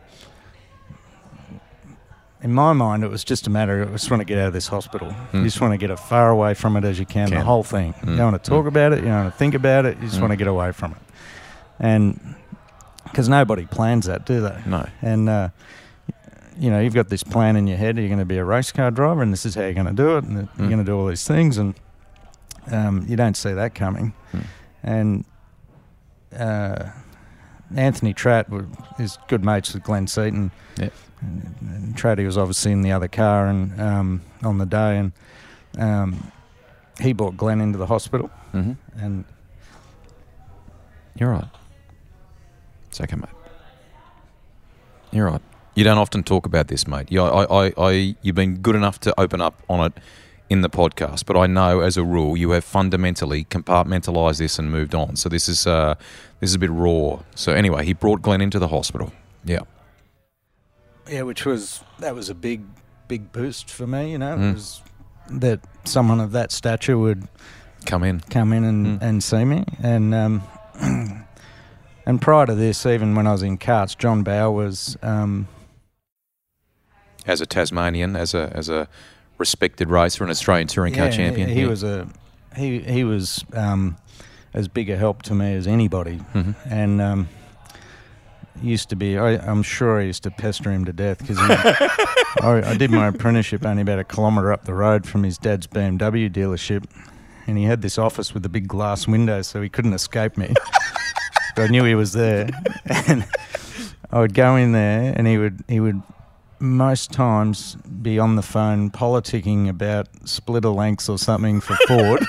in my mind, it was just a matter of, I just want to get out of this hospital. Mm. You just want to get as far away from it as you can, can. the whole thing. Mm. You don't want to talk mm. about it, you don't want to think about it, you just mm. want to get away from it. And because nobody plans that, do they? No. And, uh, you know, you've got this plan in your head, you're going to be a race car driver and this is how you're going to do it, and mm. you're going to do all these things, and um, you don't see that coming. Mm. And uh, Anthony Tratt is good mates with Glenn Seaton. Yep. And, and Tratty was obviously in the other car and um, on the day, and um, he brought Glenn into the hospital. Mm-hmm. And you're right. It's okay, mate. You're right. You don't often talk about this, mate. You, I, I, I, you've been good enough to open up on it in the podcast, but I know as a rule you have fundamentally compartmentalised this and moved on. So this is uh, this is a bit raw. So anyway, he brought Glenn into the hospital. Yeah. Yeah, which was, that was a big, big boost for me, you know. Mm. It was that someone of that stature would come in, come in and, mm. and see me. And um, and prior to this, even when I was in karts, John Bowe was um, as a Tasmanian, as a as a respected racer, an Australian touring car yeah, champion. He yeah. was a he he was um, as big a help to me as anybody, mm-hmm. and. Um, Used to be, I, I'm sure I used to pester him to death because I, I did my apprenticeship only about a kilometre up the road from his dad's B M W dealership, and he had this office with a big glass window, so he couldn't escape me. But I knew he was there, and I would go in there, and he would he would most times be on the phone politicking about splitter lengths or something for Ford,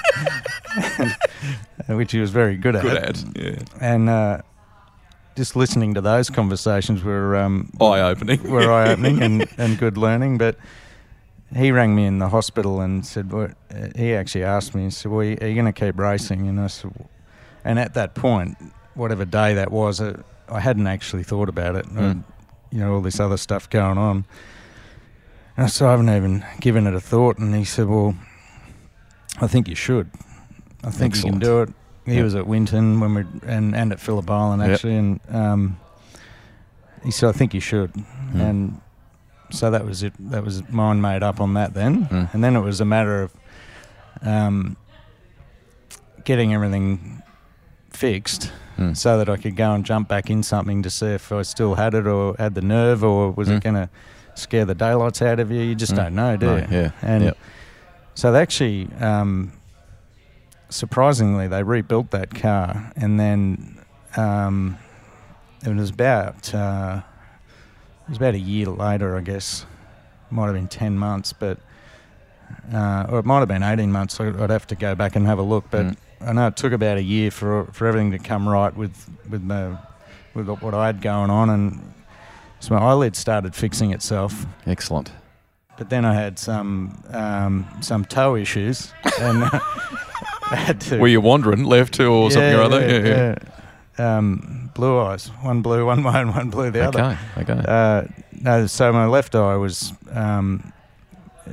which he was very good at. Good at, yeah. And uh, just listening to those conversations were um, eye-opening, were eye-opening and, and good learning. But he rang me in the hospital and said, well, he actually asked me, he said, well, are you going to keep racing? And I said, and at that point, whatever day that was, uh, I hadn't actually thought about it. Mm. And, you know, all this other stuff going on. And so I haven't even given it a thought. And he said, well, I think you should. I think Excellent. you can do it. He yep. was at Winton when we and, and at Phillip Island actually, yep. and um, he said, "I think you should." Mm. And so that was it. That was mine made up on that then, mm. and then it was a matter of um, getting everything fixed mm. so that I could go and jump back in something to see if I still had it or had the nerve, or was mm. it going to scare the daylights out of you? You just mm. don't know, do no, you? Yeah. And yep. so they actually. Um, Surprisingly, they rebuilt that car, and then um, it was about uh, it was about a year later, I guess. Might have been ten months, but uh, or it might have been eighteen months. So I'd have to go back and have a look. But mm. I know it took about a year for for everything to come right with with my, with what I had going on, and so my eyelid started fixing itself. Excellent. But then I had some um, some toe issues, and. Uh, Had to. Were you wandering left to or yeah, something or other? Yeah, yeah, yeah. Um, blue eyes. One blue one way and one blue the okay, other. Okay, okay. Uh, no, so my left eye was um, uh,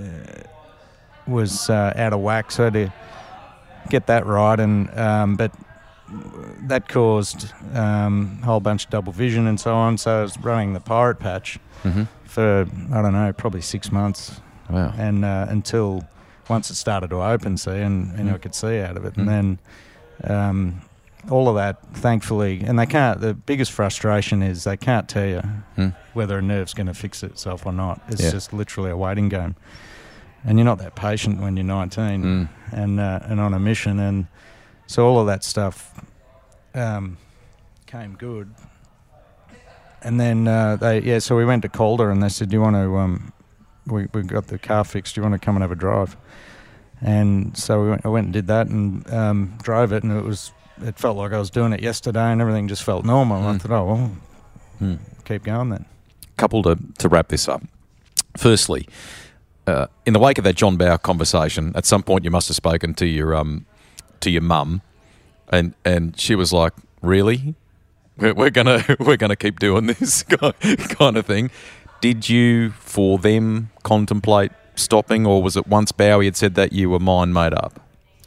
was uh, out of whack, so I had to get that right, and um, but that caused um, a whole bunch of double vision and so on. So I was running the Pirate Patch mm-hmm. for I don't know, probably six months. Wow. And uh, until. Once it started to open, see, and, and mm. I could see out of it. And mm. then um, all of that, thankfully, and they can't, the biggest frustration is they can't tell you mm. whether a nerve's going to fix itself or not. It's yeah. just literally a waiting game. And you're not that patient when you're nineteen mm. and uh, and on a mission. And so all of that stuff um, came good. And then uh, they, yeah, so we went to Calder and they said, do you want to, um, we, we got the car fixed, do you want to come and have a drive? And so we went, I went and did that and um, drove it, and it was it felt like I was doing it yesterday, and everything just felt normal. Mm. I thought, oh, well, mm. keep going then. Couple to, to wrap this up. Firstly, uh, in the wake of that John Bowe conversation, at some point you must have spoken to your um to your mum, and and she was like, "Really, we're, we're gonna we're gonna keep doing this kind of thing." Did you, for them, contemplate stopping, or was it once Bowie had said that you were mind made up?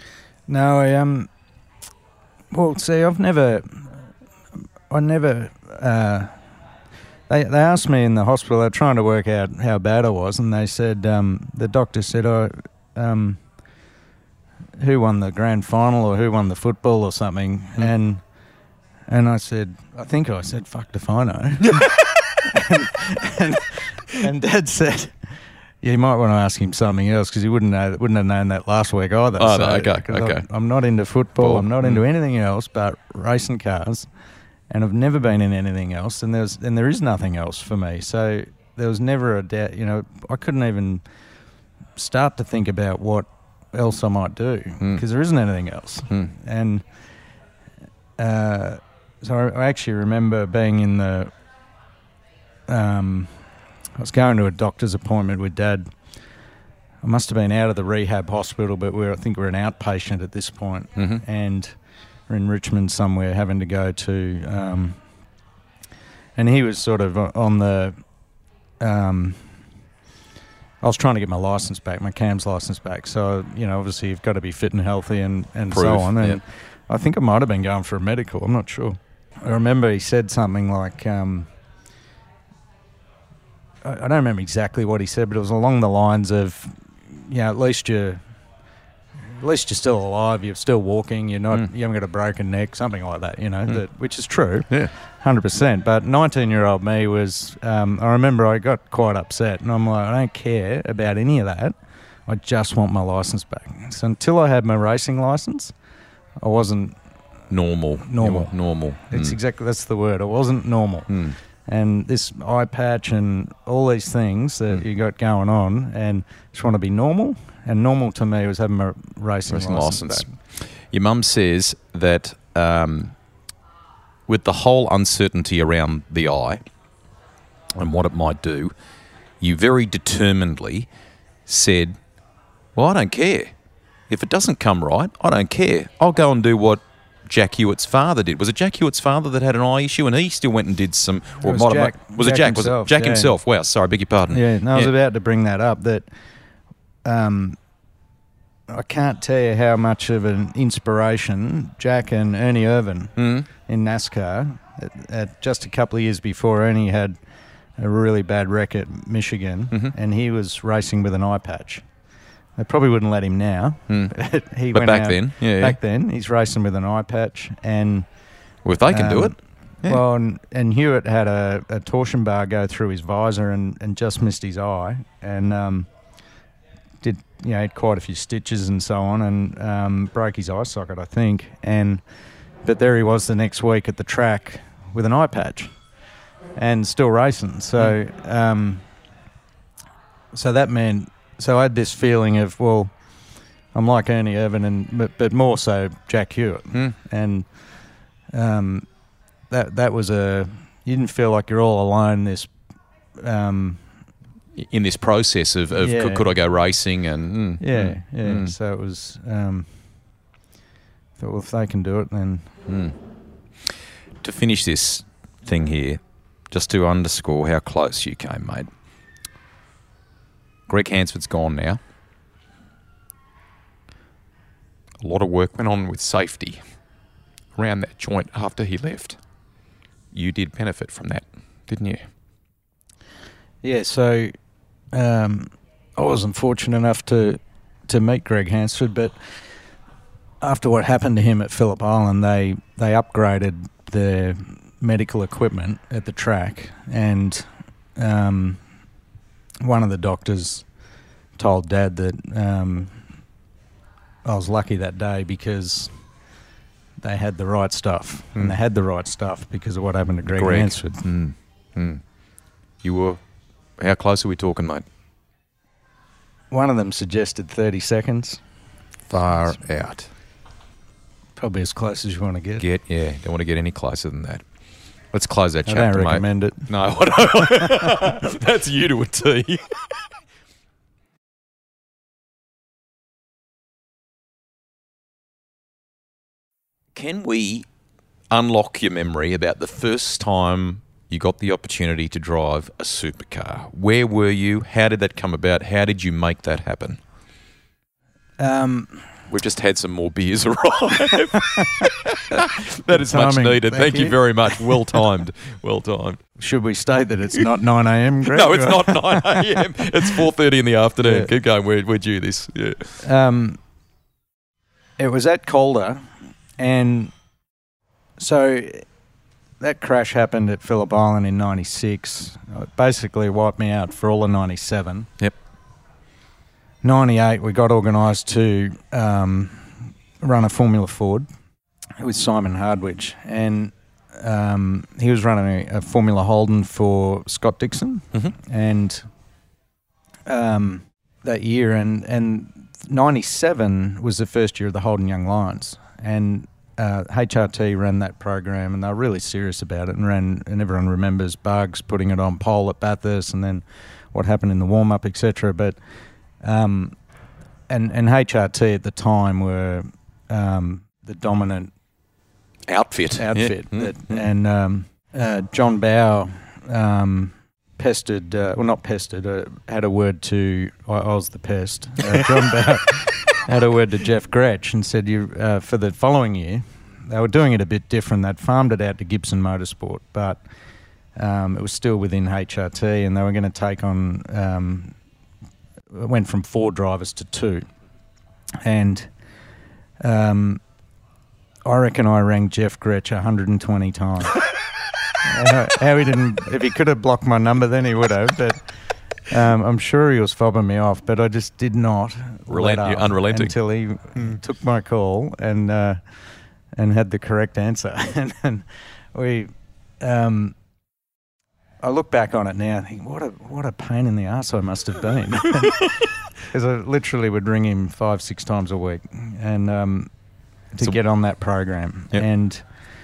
No, I um. Well, see, I've never, I never. Uh, they they asked me in the hospital. They're trying to work out how bad I was, and they said um, the doctor said, "Oh, um, who won the grand final or who won the football or something?" Mm. And and I said, I think I said, "Fuck if I know." and, and, and Dad said, yeah, you might want to ask him something else because he wouldn't know, wouldn't have known that last week either. Oh, so, no, okay, okay. I'm, I'm not into football. Ball. I'm not Mm. into anything else but racing cars, and I've never been in anything else. And there's and there is nothing else for me. So there was never a doubt. You know, I couldn't even start to think about what else I might do because Mm. there isn't anything else. Mm. And uh, so I, I actually remember being in the. Um, I was going to a doctor's appointment with Dad. I must have been out of the rehab hospital, but we're, I think we're an outpatient at this point. Mm-hmm. And we're in Richmond somewhere having to go to... Um, and he was sort of on the... Um, I was trying to get my licence back, my C A M S licence back. So, you know, obviously you've got to be fit and healthy and, and Proof, so on. And yep. I think I might have been going for a medical. I'm not sure. I remember he said something like... Um, I don't remember exactly what he said, but it was along the lines of, you know, at least you're, at least you're still alive, you're still walking, you're not, Mm. you haven't got a broken neck, something like that, you know, Mm. that, which is true, Yeah. one hundred percent. But nineteen-year-old me was, um, I remember I got quite upset, and I'm like, I don't care about any of that. I just want my licence back. So until I had my racing licence, I wasn't Normal. Normal. Yeah, normal. It's Mm. exactly, that's the word. I wasn't normal. Mm. And this eye patch and all these things that Mm. you got going on, and just want to be normal. And normal to me was having a racing, Racing licence. licence. back. Your mum says that um, with the whole uncertainty around the eye and what it might do, you very determinedly said, well, I don't care. If it doesn't come right, I don't care. I'll go and do what Jack Hewitt's father did. Was it Jack Hewitt's father that had an eye issue and he still went and did some... It was might have Jack. ma- Was it Jack Jack? himself, Was it Jack yeah. himself? Wow, sorry, beg your pardon. Yeah, no, I was Yeah. about to bring that up, that um, I can't tell you how much of an inspiration Jack and Ernie Irvin Mm. in NASCAR, at, at just a couple of years before Ernie had a really bad wreck at Michigan, Mhm. and he was racing with an eye patch. They probably wouldn't let him now. Mm. But he But went back out- then, yeah, back then, he's racing with an eye patch, and Well, if they can do um, it. Yeah. well, and, and Hewitt had a, a torsion bar go through his visor and, and just missed his eye, and um, did you know had quite a few stitches and so on, and um, broke his eye socket, I think. And but there he was the next week at the track with an eye patch, and still racing. So um, so that meant. So I had this feeling of, well, I'm like Ernie Irvin, and but, but more so Jack Hewitt, Mm. and um, that that was a you didn't feel like you're all alone. This um, In this process of, of Yeah. could, could I go racing and... Mm, yeah, mm, yeah. mm, So it was. Um, thought, well, if they can do it, then mm. To finish this thing here, just to underscore how close you came, mate. Greg Hansford's gone now. A lot of work went on with safety around that joint after he left. You did benefit from that, didn't you? yeah. So um, I wasn't fortunate enough to to meet Greg Hansford, but after what happened to him at Phillip Island, they they upgraded the medical equipment at the track, and um, one of the doctors told Dad that um, I was lucky that day because they had the right stuff, Mm. and they had the right stuff because of what happened to Greg, Greg. Hansford. Mm, mm. You were... How close are we talking, mate? One of them suggested thirty seconds, Far out. probably as close as you want to get. Get, yeah, don't want to get any closer than that. Let's close that I chapter, don't mate. recommend it. No, I don't. That's you to a T. Can we unlock your memory about the first time you got the opportunity to drive a supercar? Where were you? How did that come about? How did you make that happen? Um, We've just had some more beers arrive. That is much Timing. needed. Thank Thank you. you. very much. Well timed. Well timed. Should we state that it's not nine a.m., Greg? No, it's not nine a.m. It's four thirty in the afternoon. Yeah. Keep going. We're, we're due this. Yeah. Um, it was at Calder, and so that crash happened at Phillip Island in ninety-six. It basically wiped me out for all of ninety-seven. Yep. ninety-eight, we got organised to um, run a Formula Ford with Simon Hardwich, and um, he was running a, a Formula Holden for Scott Dixon, Mm-hmm. and um, that year, and and ninety-seven was the first year of the Holden Young Lions, and uh, H R T ran that program, and they were really serious about it, and ran, and everyone remembers Bugs putting it on pole at Bathurst, and then what happened in the warm up, et cetera. But um, and and H R T at the time were um, the dominant Outfit. outfit, Yeah. that, Mm, mm. and um, uh, John Bow um, pestered, uh, well not pestered, uh, had a word to, I, I was the pest, uh, John Bow had a word to Jeff Gretsch and said, you uh, for the following year, they were doing it a bit different, they'd farmed it out to Gibson Motorsport, but um, it was still within H R T, and they were going to take on, um, it went from four drivers to two, and um, I reckon I rang Jeff Gretsch one hundred twenty times. how, how he didn't, if he could have blocked my number then he would have, but um, I'm sure he was fobbing me off, but I just did not Relent- let you're up unrelenting. until he took my call and uh, and had the correct answer. and, and we, um, I look back on it now and think, what a, what a pain in the arse I must have been. Because I literally would ring him five, six times a week, and um, to So- get on that program. Yep. And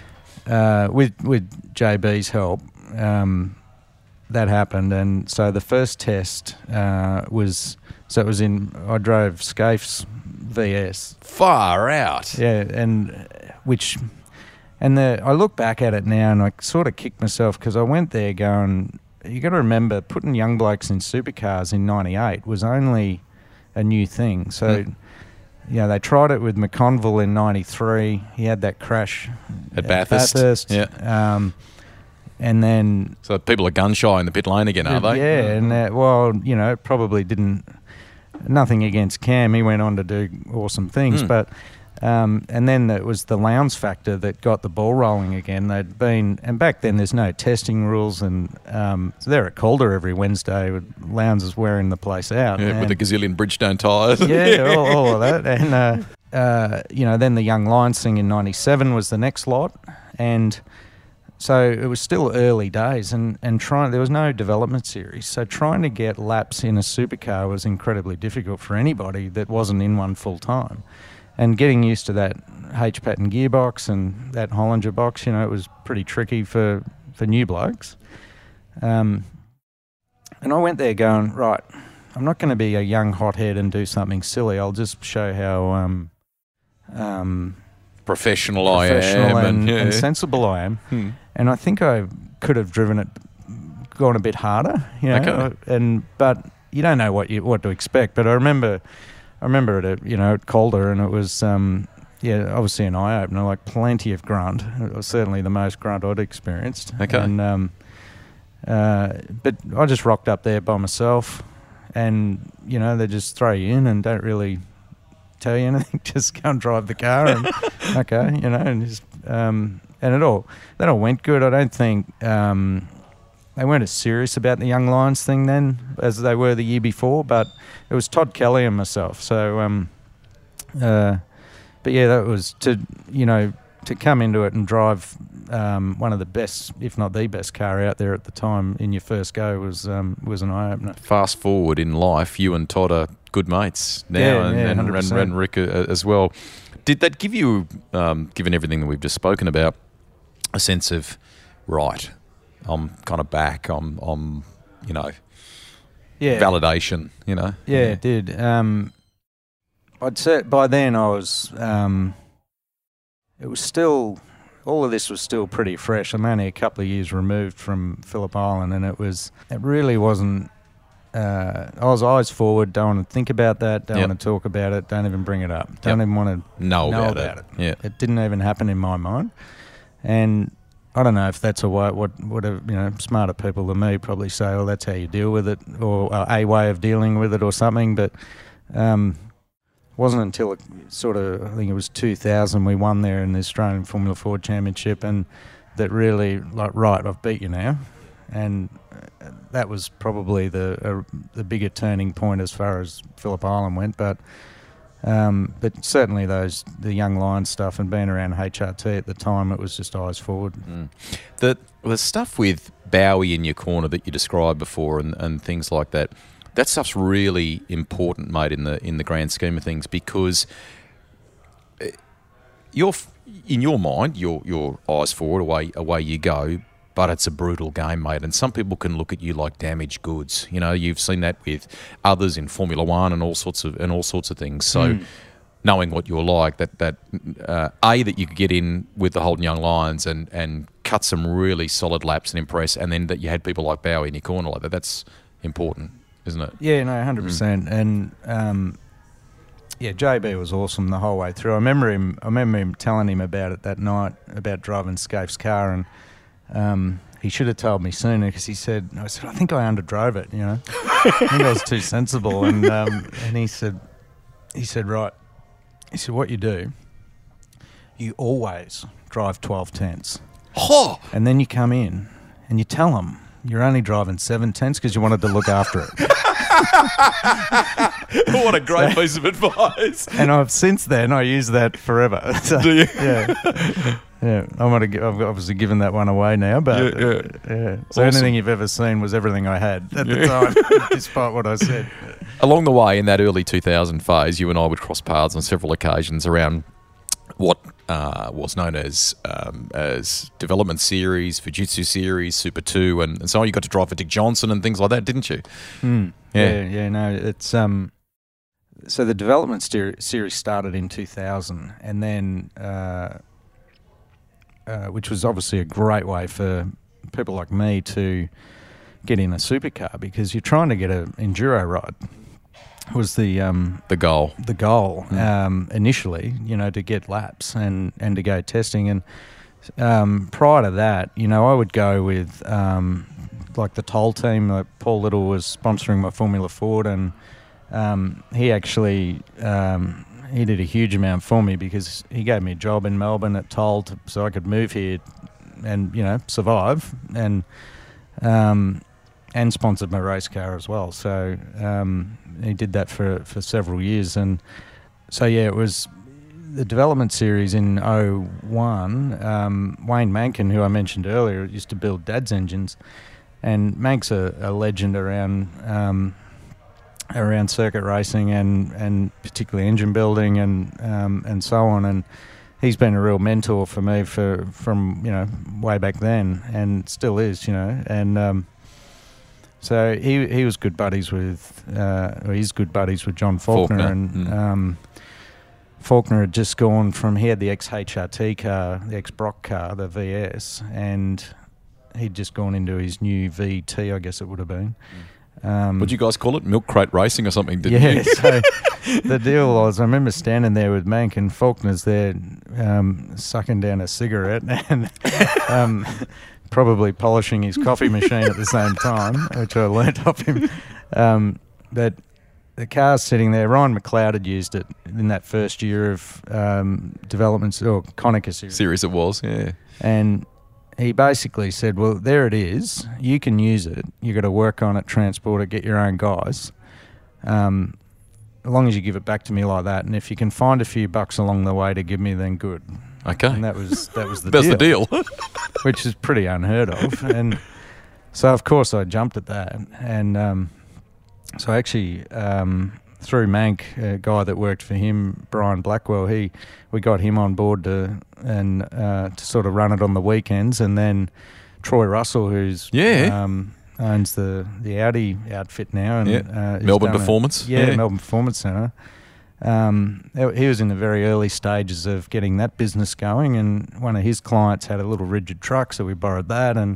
uh, with with J B's help, um, that happened. And so the first test uh, was, so it was in, I drove Scaife's V S. Far out. Yeah, and uh, which, and the, I look back at it now and I sort of kicked myself because I went there going, you got to remember, putting young blokes in supercars in ninety-eight was only a new thing. So, Mm. you know, they tried it with McConville in ninety-three. He had that crash At Bathurst. Yeah. Um, and then So people are gun shy in the pit lane again, are they? yeah, and uh, well, you know, it probably didn't. Nothing against Cam, he went on to do awesome things, Mm. but um, and then it was the Lowndes factor that got the ball rolling again. They'd been, and back then there's no testing rules, and um, so they're at Calder every Wednesday. With Lowndes is wearing the place out, Yeah, with and- the gazillion Bridgestone tyres. yeah, all, all of that. And, uh, uh, you know, then the Young Lions thing in ninety-seven was the next lot. And so it was still early days, and, and trying, there was no development series. So trying to get laps in a supercar was incredibly difficult for anybody that wasn't in one full time. And getting used to that H-pattern gearbox and that Hollinger box, you know, it was pretty tricky for, for new blokes. Um, and I went there going, right, I'm not going to be a young hothead and do something silly. I'll just show how um, um, Professional, I professional am. and, yeah. and sensible I am. Hmm. And I think I could have driven it, gone a bit harder, you know. Okay. And but you don't know what you what to expect. But I remember, I remember it at, you know, at Calder, and it was um, yeah, obviously an eye opener. Like plenty of grunt. It was certainly the most grunt I'd experienced. Okay. And um, uh, but I just rocked up there by myself, and you know they just throw you in and don't really tell you anything. Just go and drive the car, and okay, you know, and just um, and it all that all went good. I don't think um, they weren't as serious about the Young Lions thing then as they were the year before, but it was Todd Kelly and myself. So, um, uh, but yeah, that was to you know to come into it and drive um, one of the best, if not the best, car out there at the time in your first go was um, was an eye opener. Fast forward in life, you and Todd are good mates now, Yeah, and, yeah, and, one hundred and, percent. and Rick uh, as well. Did that give you, um, given everything that we've just spoken about, a sense of, right, I'm kind of back, I'm, I'm you know, Yeah, validation, you know? Yeah, it did. Um, I'd say by then I was, um, it was still, all of this was still pretty fresh. I'm only a couple of years removed from Phillip Island, and it was, it really wasn't uh, I was eyes forward. Don't want to think about that. Don't Yep. want to talk about it. Don't even bring it up. Don't Yep. even want to Know, know about, about it. it. Yeah. It didn't even happen in my mind. And I don't know if that's a way, what, what a, you know, smarter people than me probably say, well, that's how you deal with it, or uh, a way of dealing with it or something. But um, wasn't until it sort of, I think it was two thousand, we won there in the Australian Formula Ford Championship, and that really, like, right, I've beat you now. And that was probably the uh, the bigger turning point as far as Phillip Island went. But um, but certainly those the Young Lions stuff and being around H R T at the time, it was just eyes forward. Mm. The the stuff with Bowie in your corner that you described before, and, and things like that, that stuff's really important, mate, in the in the grand scheme of things, because you're in your mind, your your eyes forward, away away you go. But it's a brutal game, mate, and some people can look at you like damaged goods. You know, you've seen that with others in Formula One and all sorts of and all sorts of things. So, mm. knowing what you're like, that that uh, a that you could get in with the Holden Young Lions and and cut some really solid laps and impress, and then that you had people like Bowie in your corner like that. That's important, isn't it? Yeah, no, hundred mm. percent. And um, yeah, J B was awesome the whole way through. I remember him. I remember him telling him about it that night about driving Scaife's car and. Um, he should have told me sooner because he said, I said, I think I underdrove it, you know. I think I was too sensible. And um, and he said, he said, right, he said, what you do, you always drive twelve tenths. Oh! And then you come in and you tell them you're only driving seven tenths because you wanted to look after it. What a great so, piece of advice. And I've since then, I use that forever. So, do you? Yeah. Yeah, I'm gonna. I've obviously given that one away now, but yeah, yeah. Uh, yeah. So Awesome. anything you've ever seen was everything I had at the yeah. time, despite what I said. Along the way, in that early two thousand phase, you and I would cross paths on several occasions around what uh, was known as um, as development series, Fujitsu series, Super Two, and, and so on. You got to drive for Dick Johnson and things like that, didn't you? Mm. Yeah. yeah, yeah. No, it's um. So the development steer- series started in two thousand, and then. Uh, Uh, which was obviously a great way for people like me to get in a supercar because you're trying to get an enduro ride. Was the um, the goal the goal mm. um, initially, you know, to get laps and, and to go testing. And um, prior to that, you know, I would go with um, like the Toll team. Like Paul Little was sponsoring my Formula Ford, and um, he actually. Um, He did a huge amount for me because he gave me a job in Melbourne at Toll to, so I could move here and, you know, survive and um, and sponsored my race car as well. So um, he did that for, for several years. And so, yeah, it was the development series in oh one. Um, Wayne Mankin, who I mentioned earlier, used to build Dad's engines. And Mank's a, a legend around... Um, around circuit racing and, and particularly engine building and um, and so on, and he's been a real mentor for me for from you know way back then and still is, you know, and um, so he he was good buddies with uh, or he's good buddies with John Faulkner, Faulkner. and mm. um, Faulkner had just gone from he had the ex H R T car, the ex Brock car, the V S, and he'd just gone into his new V T, I guess it would have been. Mm. Um, What'd you guys call it? Milk crate racing or something, didn't yeah, you? so the deal was, I remember standing there with Mank and Faulkner's there um, sucking down a cigarette and um, probably polishing his coffee machine at the same time, which I learnt off him. Um, but the car's sitting there. Ryan McLeod had used it in that first year of um, development, or Konica series. Series it was, yeah. And he basically said, well, there it is. You can use it. You got to work on it, transport it, get your own guys. Um, as long as you give it back to me like that, and if you can find a few bucks along the way to give me, then good. Okay. And that was that was the That's deal. the deal. Which is pretty unheard of. And so, of course, I jumped at that. And um, so actually... Um, through Mank, a guy that worked for him, Brian Blackwell, he we got him on board to and uh, to sort of run it on the weekends, and then Troy Russell, who's yeah um, owns the, the Audi outfit now, and yeah. uh, Melbourne Performance, a, yeah, yeah, Melbourne Performance Centre. Um, he was in the very early stages of getting that business going, and one of his clients had a little rigid truck, so we borrowed that, and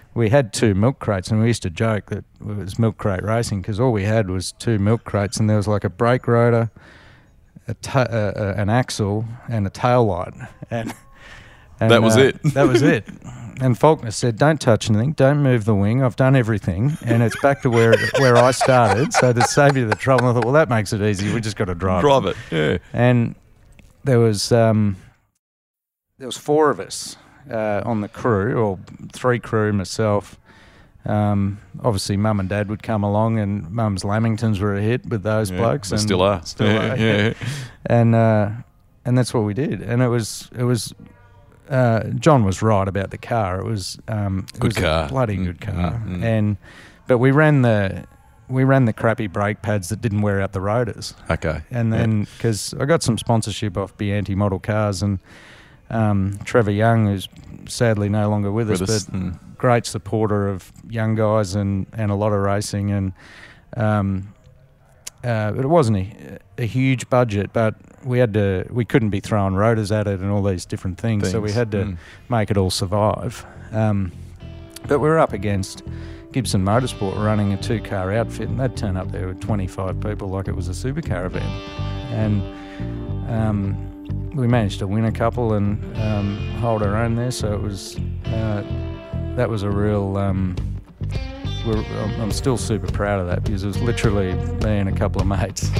we had two milk crates, and we used to joke that it was milk crate racing because all we had was two milk crates, and there was like a brake rotor, a ta- uh, uh, an axle, and a tail light. And, and that was uh, it. That was it. And Faulkner said, "Don't touch anything, don't move the wing. I've done everything, and it's back to where where I started. So to save you the trouble," I thought, well, that makes it easy. We just got to drive. Drive it. Yeah. And there was um, there was four of us uh, on the crew, or three crew, myself. Um, obviously, Mum and Dad would come along, and Mum's Lamingtons were a hit with those yeah, blokes, and still are. still yeah, are. Yeah. And uh, and that's what we did. And it was it was. Uh, John was right about the car. It was um, it good was car, a bloody mm, good car, mm, mm. and but we ran the we ran the crappy brake pads that didn't wear out the rotors. Okay, and then because yeah. I got some sponsorship off Bianti Model Cars, and um, Trevor Young, who's sadly no longer with, with us, us, but mm. great supporter of young guys and, and a lot of racing, and um, uh, it wasn't a, a huge budget, but we had to we couldn't be throwing rotors at it and all these different things, things. so we had to mm. make it all survive. Um, but we were up against Gibson Motorsport running a two-car outfit, and they'd turn up there with twenty-five people like it was a supercar event. And um, we managed to win a couple and um, hold our own there, so it was uh, that was a real... Um, we're, I'm still super proud of that because it was literally me and a couple of mates.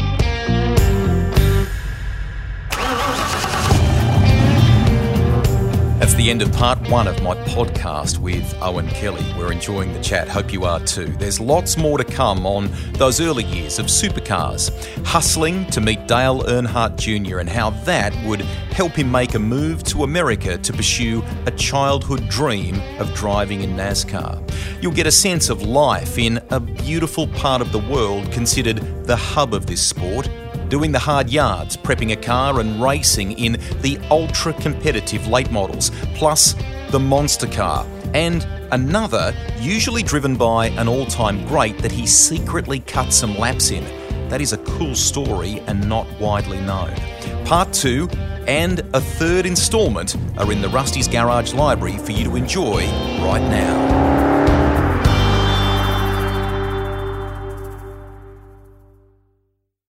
That's the end of part one of my podcast with Owen Kelly. We're enjoying the chat. Hope you are too. There's lots more to come on those early years of supercars, hustling to meet Dale Earnhardt Junior and how that would help him make a move to America to pursue a childhood dream of driving in NASCAR. You'll get a sense of life in a beautiful part of the world considered the hub of this sport, doing the hard yards, prepping a car and racing in the ultra-competitive late models, plus the monster car, and another usually driven by an all-time great that he secretly cut some laps in. That is a cool story and not widely known. Part two and a third instalment are in the Rusty's Garage library for you to enjoy right now.